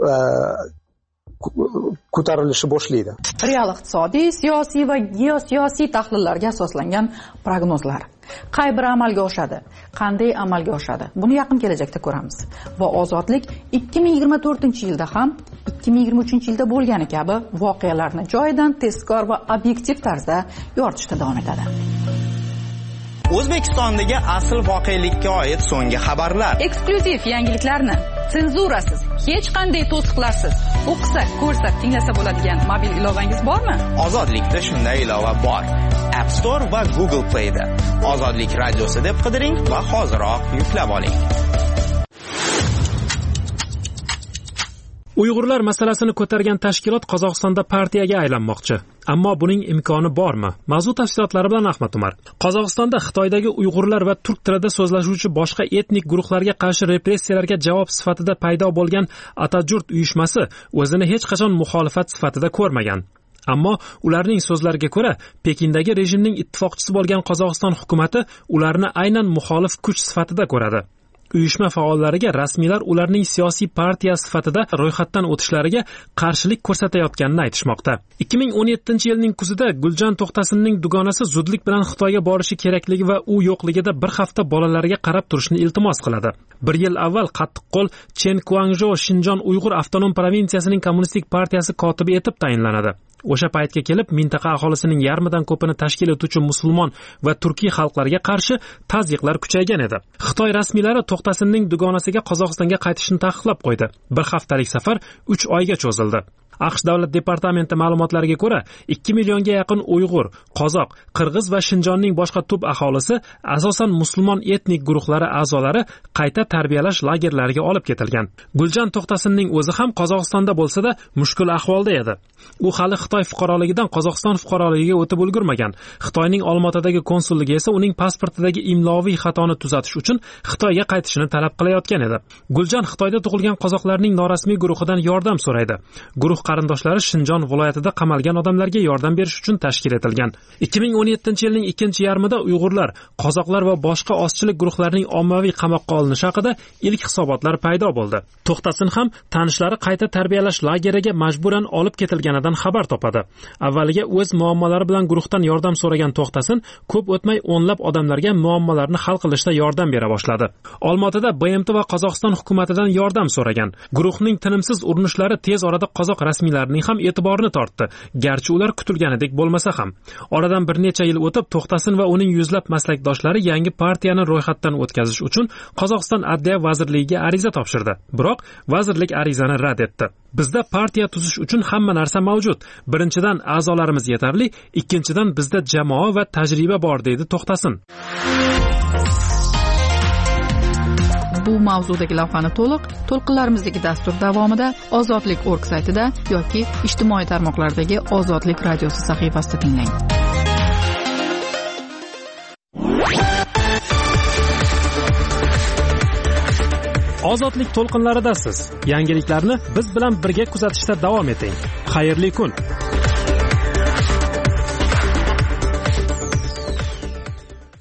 [SPEAKER 22] ko'tarilishi boshlaydi.
[SPEAKER 4] Real iqtisodiy, siyosiy va geosiyosiy tahlillarga asoslangan prognozlar. Qay biri amalga oshadi? Qanday amalga oshadi? Buni yaqin kelajakda ko'ramiz. Va ozodlik 2024-yilda ham 2023-yilda bo'lgani kabi voqealarni joyidan tezkor va obyektiv tarzda yoritishda davom etadi.
[SPEAKER 17] O'zbekistondagi asl voqelikka oid so'nggi xabarlar.
[SPEAKER 4] Eksklyuziv yangiliklarni senzurasiz, hech qanday to'siqlarsiz o'qisa, ko'rsa, tinglasa bo'ladigan mobil ilovangiz bormi?
[SPEAKER 17] Ozodlikda shunday ilova bor. App Store va Google Play da. Ozodlik radiosi deb qidiring va hoziroq yuklab oling.
[SPEAKER 1] Uyg'urlar masalasini ko'targan tashkilot Qozog'istonda partiyaga aylanmoqchi. Ammo buning imkoni bormi? Mavzu tafsilotlari bilan Ahmad Umar. Qozog'istonda Xitoydagi Uyg'urlar va turk tilida so'zlashuvchi boshqa etnik guruhlarga qarshi repressiyalarga javob sifatida paydo bo'lgan Atajurt uyushmasi o'zini hech qachon muxolifat sifatida ko'rmagan. Ammo ularning so'zlariga ko'ra, Pekindagi rejimning ittifoqchisi bo'lgan Qozog'iston hukumatı ularni aynan muxolif kuch sifatida ko'radi. Uyushma faollariga rasmiylar ularning siyosiy partiya sifatida ro'yxatdan o'tishlariga qarshilik ko'rsatayotganini aytishmoqda. 2017-yilning kuzida Guljan To'xtasinning dugonasi zudlik bilan Xitoyga borishi kerakligi va u yo'qligida bir hafta bolalariga qarab turishni iltimos qiladi. 1 yil avval qattiqqo'l Chen Kuangzhou Shinjon Uyg'ur avtonom provinsiyasining kommunistik partiyasi kotibi etib tayinlanadi. O'sha paytga kelib mintaqa aholisining yarmidan ko'pini tashkil etuvchi musulmon va turkiy xalqlarga qarshi tazyiqlar kuchaygan edi. Xitoy rasmiylari To'xtasinning dugonasiga Qozog'istonga qaytishni taqiqlab qo'ydi. Bir haftalik safar 3 oyga cho'zildi. AQSh davlat departamenti ma'lumotlariga ko'ra 2 millionga yaqin uyg'ur, qozoq, qirg'iz va Shinjonning boshqa tub aholisi, asosan musulmon etnik guruhlari a'zolari qayta tarbiyalash lagerlariga olib ketilgan. Guljan To'xtasinning o'zi ham Qozog'istonda bo'lsa-da mushkul ahvolda edi. U hali Xitoy fuqaroligidan Qozog'iston fuqaroligiga o'tib ulgurmagan. Xitoyning Olmaotadagi konsulligi esa uning pasportidagi imloviy xatoni tuzatish uchun Xitoyga qaytishini talab qilayotgan edi. Guljan Xitoyda tug'ilgan qozoqlarning norasmiy guruhidan yordam so'raydi. Guruh qarindoshlari Shinjon viloyatida qamalgan odamlarga yordam berish uchun tashkil etilgan. 2017-yilning ikkinchi yarmida Uyg'urlar, qozoqlar va boshqa ozchilik guruhlarining ommaviy qamoqqa olinishi haqida ilk hisobotlar paydo bo'ldi. To'xtasin ham tanishlari qayta tarbiyalash lageriga majburan olib ketilganidan xabar topadi. Avvaliga o'z muammolari bilan guruhdan yordam so'ragan To'xtasin ko'p o'tmay o'nlab odamlarga muammolarni hal qilishda yordam bera boshladi. Olmaotada BMT va Qozog'iston hukumatidan yordam so'ragan. Guruhning tinimsiz urinishlari tez orada qozoq rasmiylarining ham e'tiborini tortdi, garchi ular kutilganidek bo'lmasa ham. Oradan bir necha yil o'tib To'xtasin va uning yuzlab maslakdoshlari yangi partiyani ro'yxatdan o'tkazish uchun Qozog'iston Adliya vazirligiga ariza topshirdi. Biroq vazirlik arizani rad etdi. Bizda partiya tuzish uchun hamma narsa mavjud. Birinchidan a'zolarimiz yetarli, ikkinchidan bizda jamoa va tajriba bor, deydi To'xtasin.
[SPEAKER 4] Bu mavzudagi lavhani to'lqinlarimizdagi dastur davomida ozodlik.org saytida yoki ijtimoiy tarmoqlardagi Ozodlik radiosi sahifasida tinglang.
[SPEAKER 1] Ozodlik to'lqinlaridasiz. Yangiliklarni biz bilan birga kuzatishda davom eting. Xayrli kun.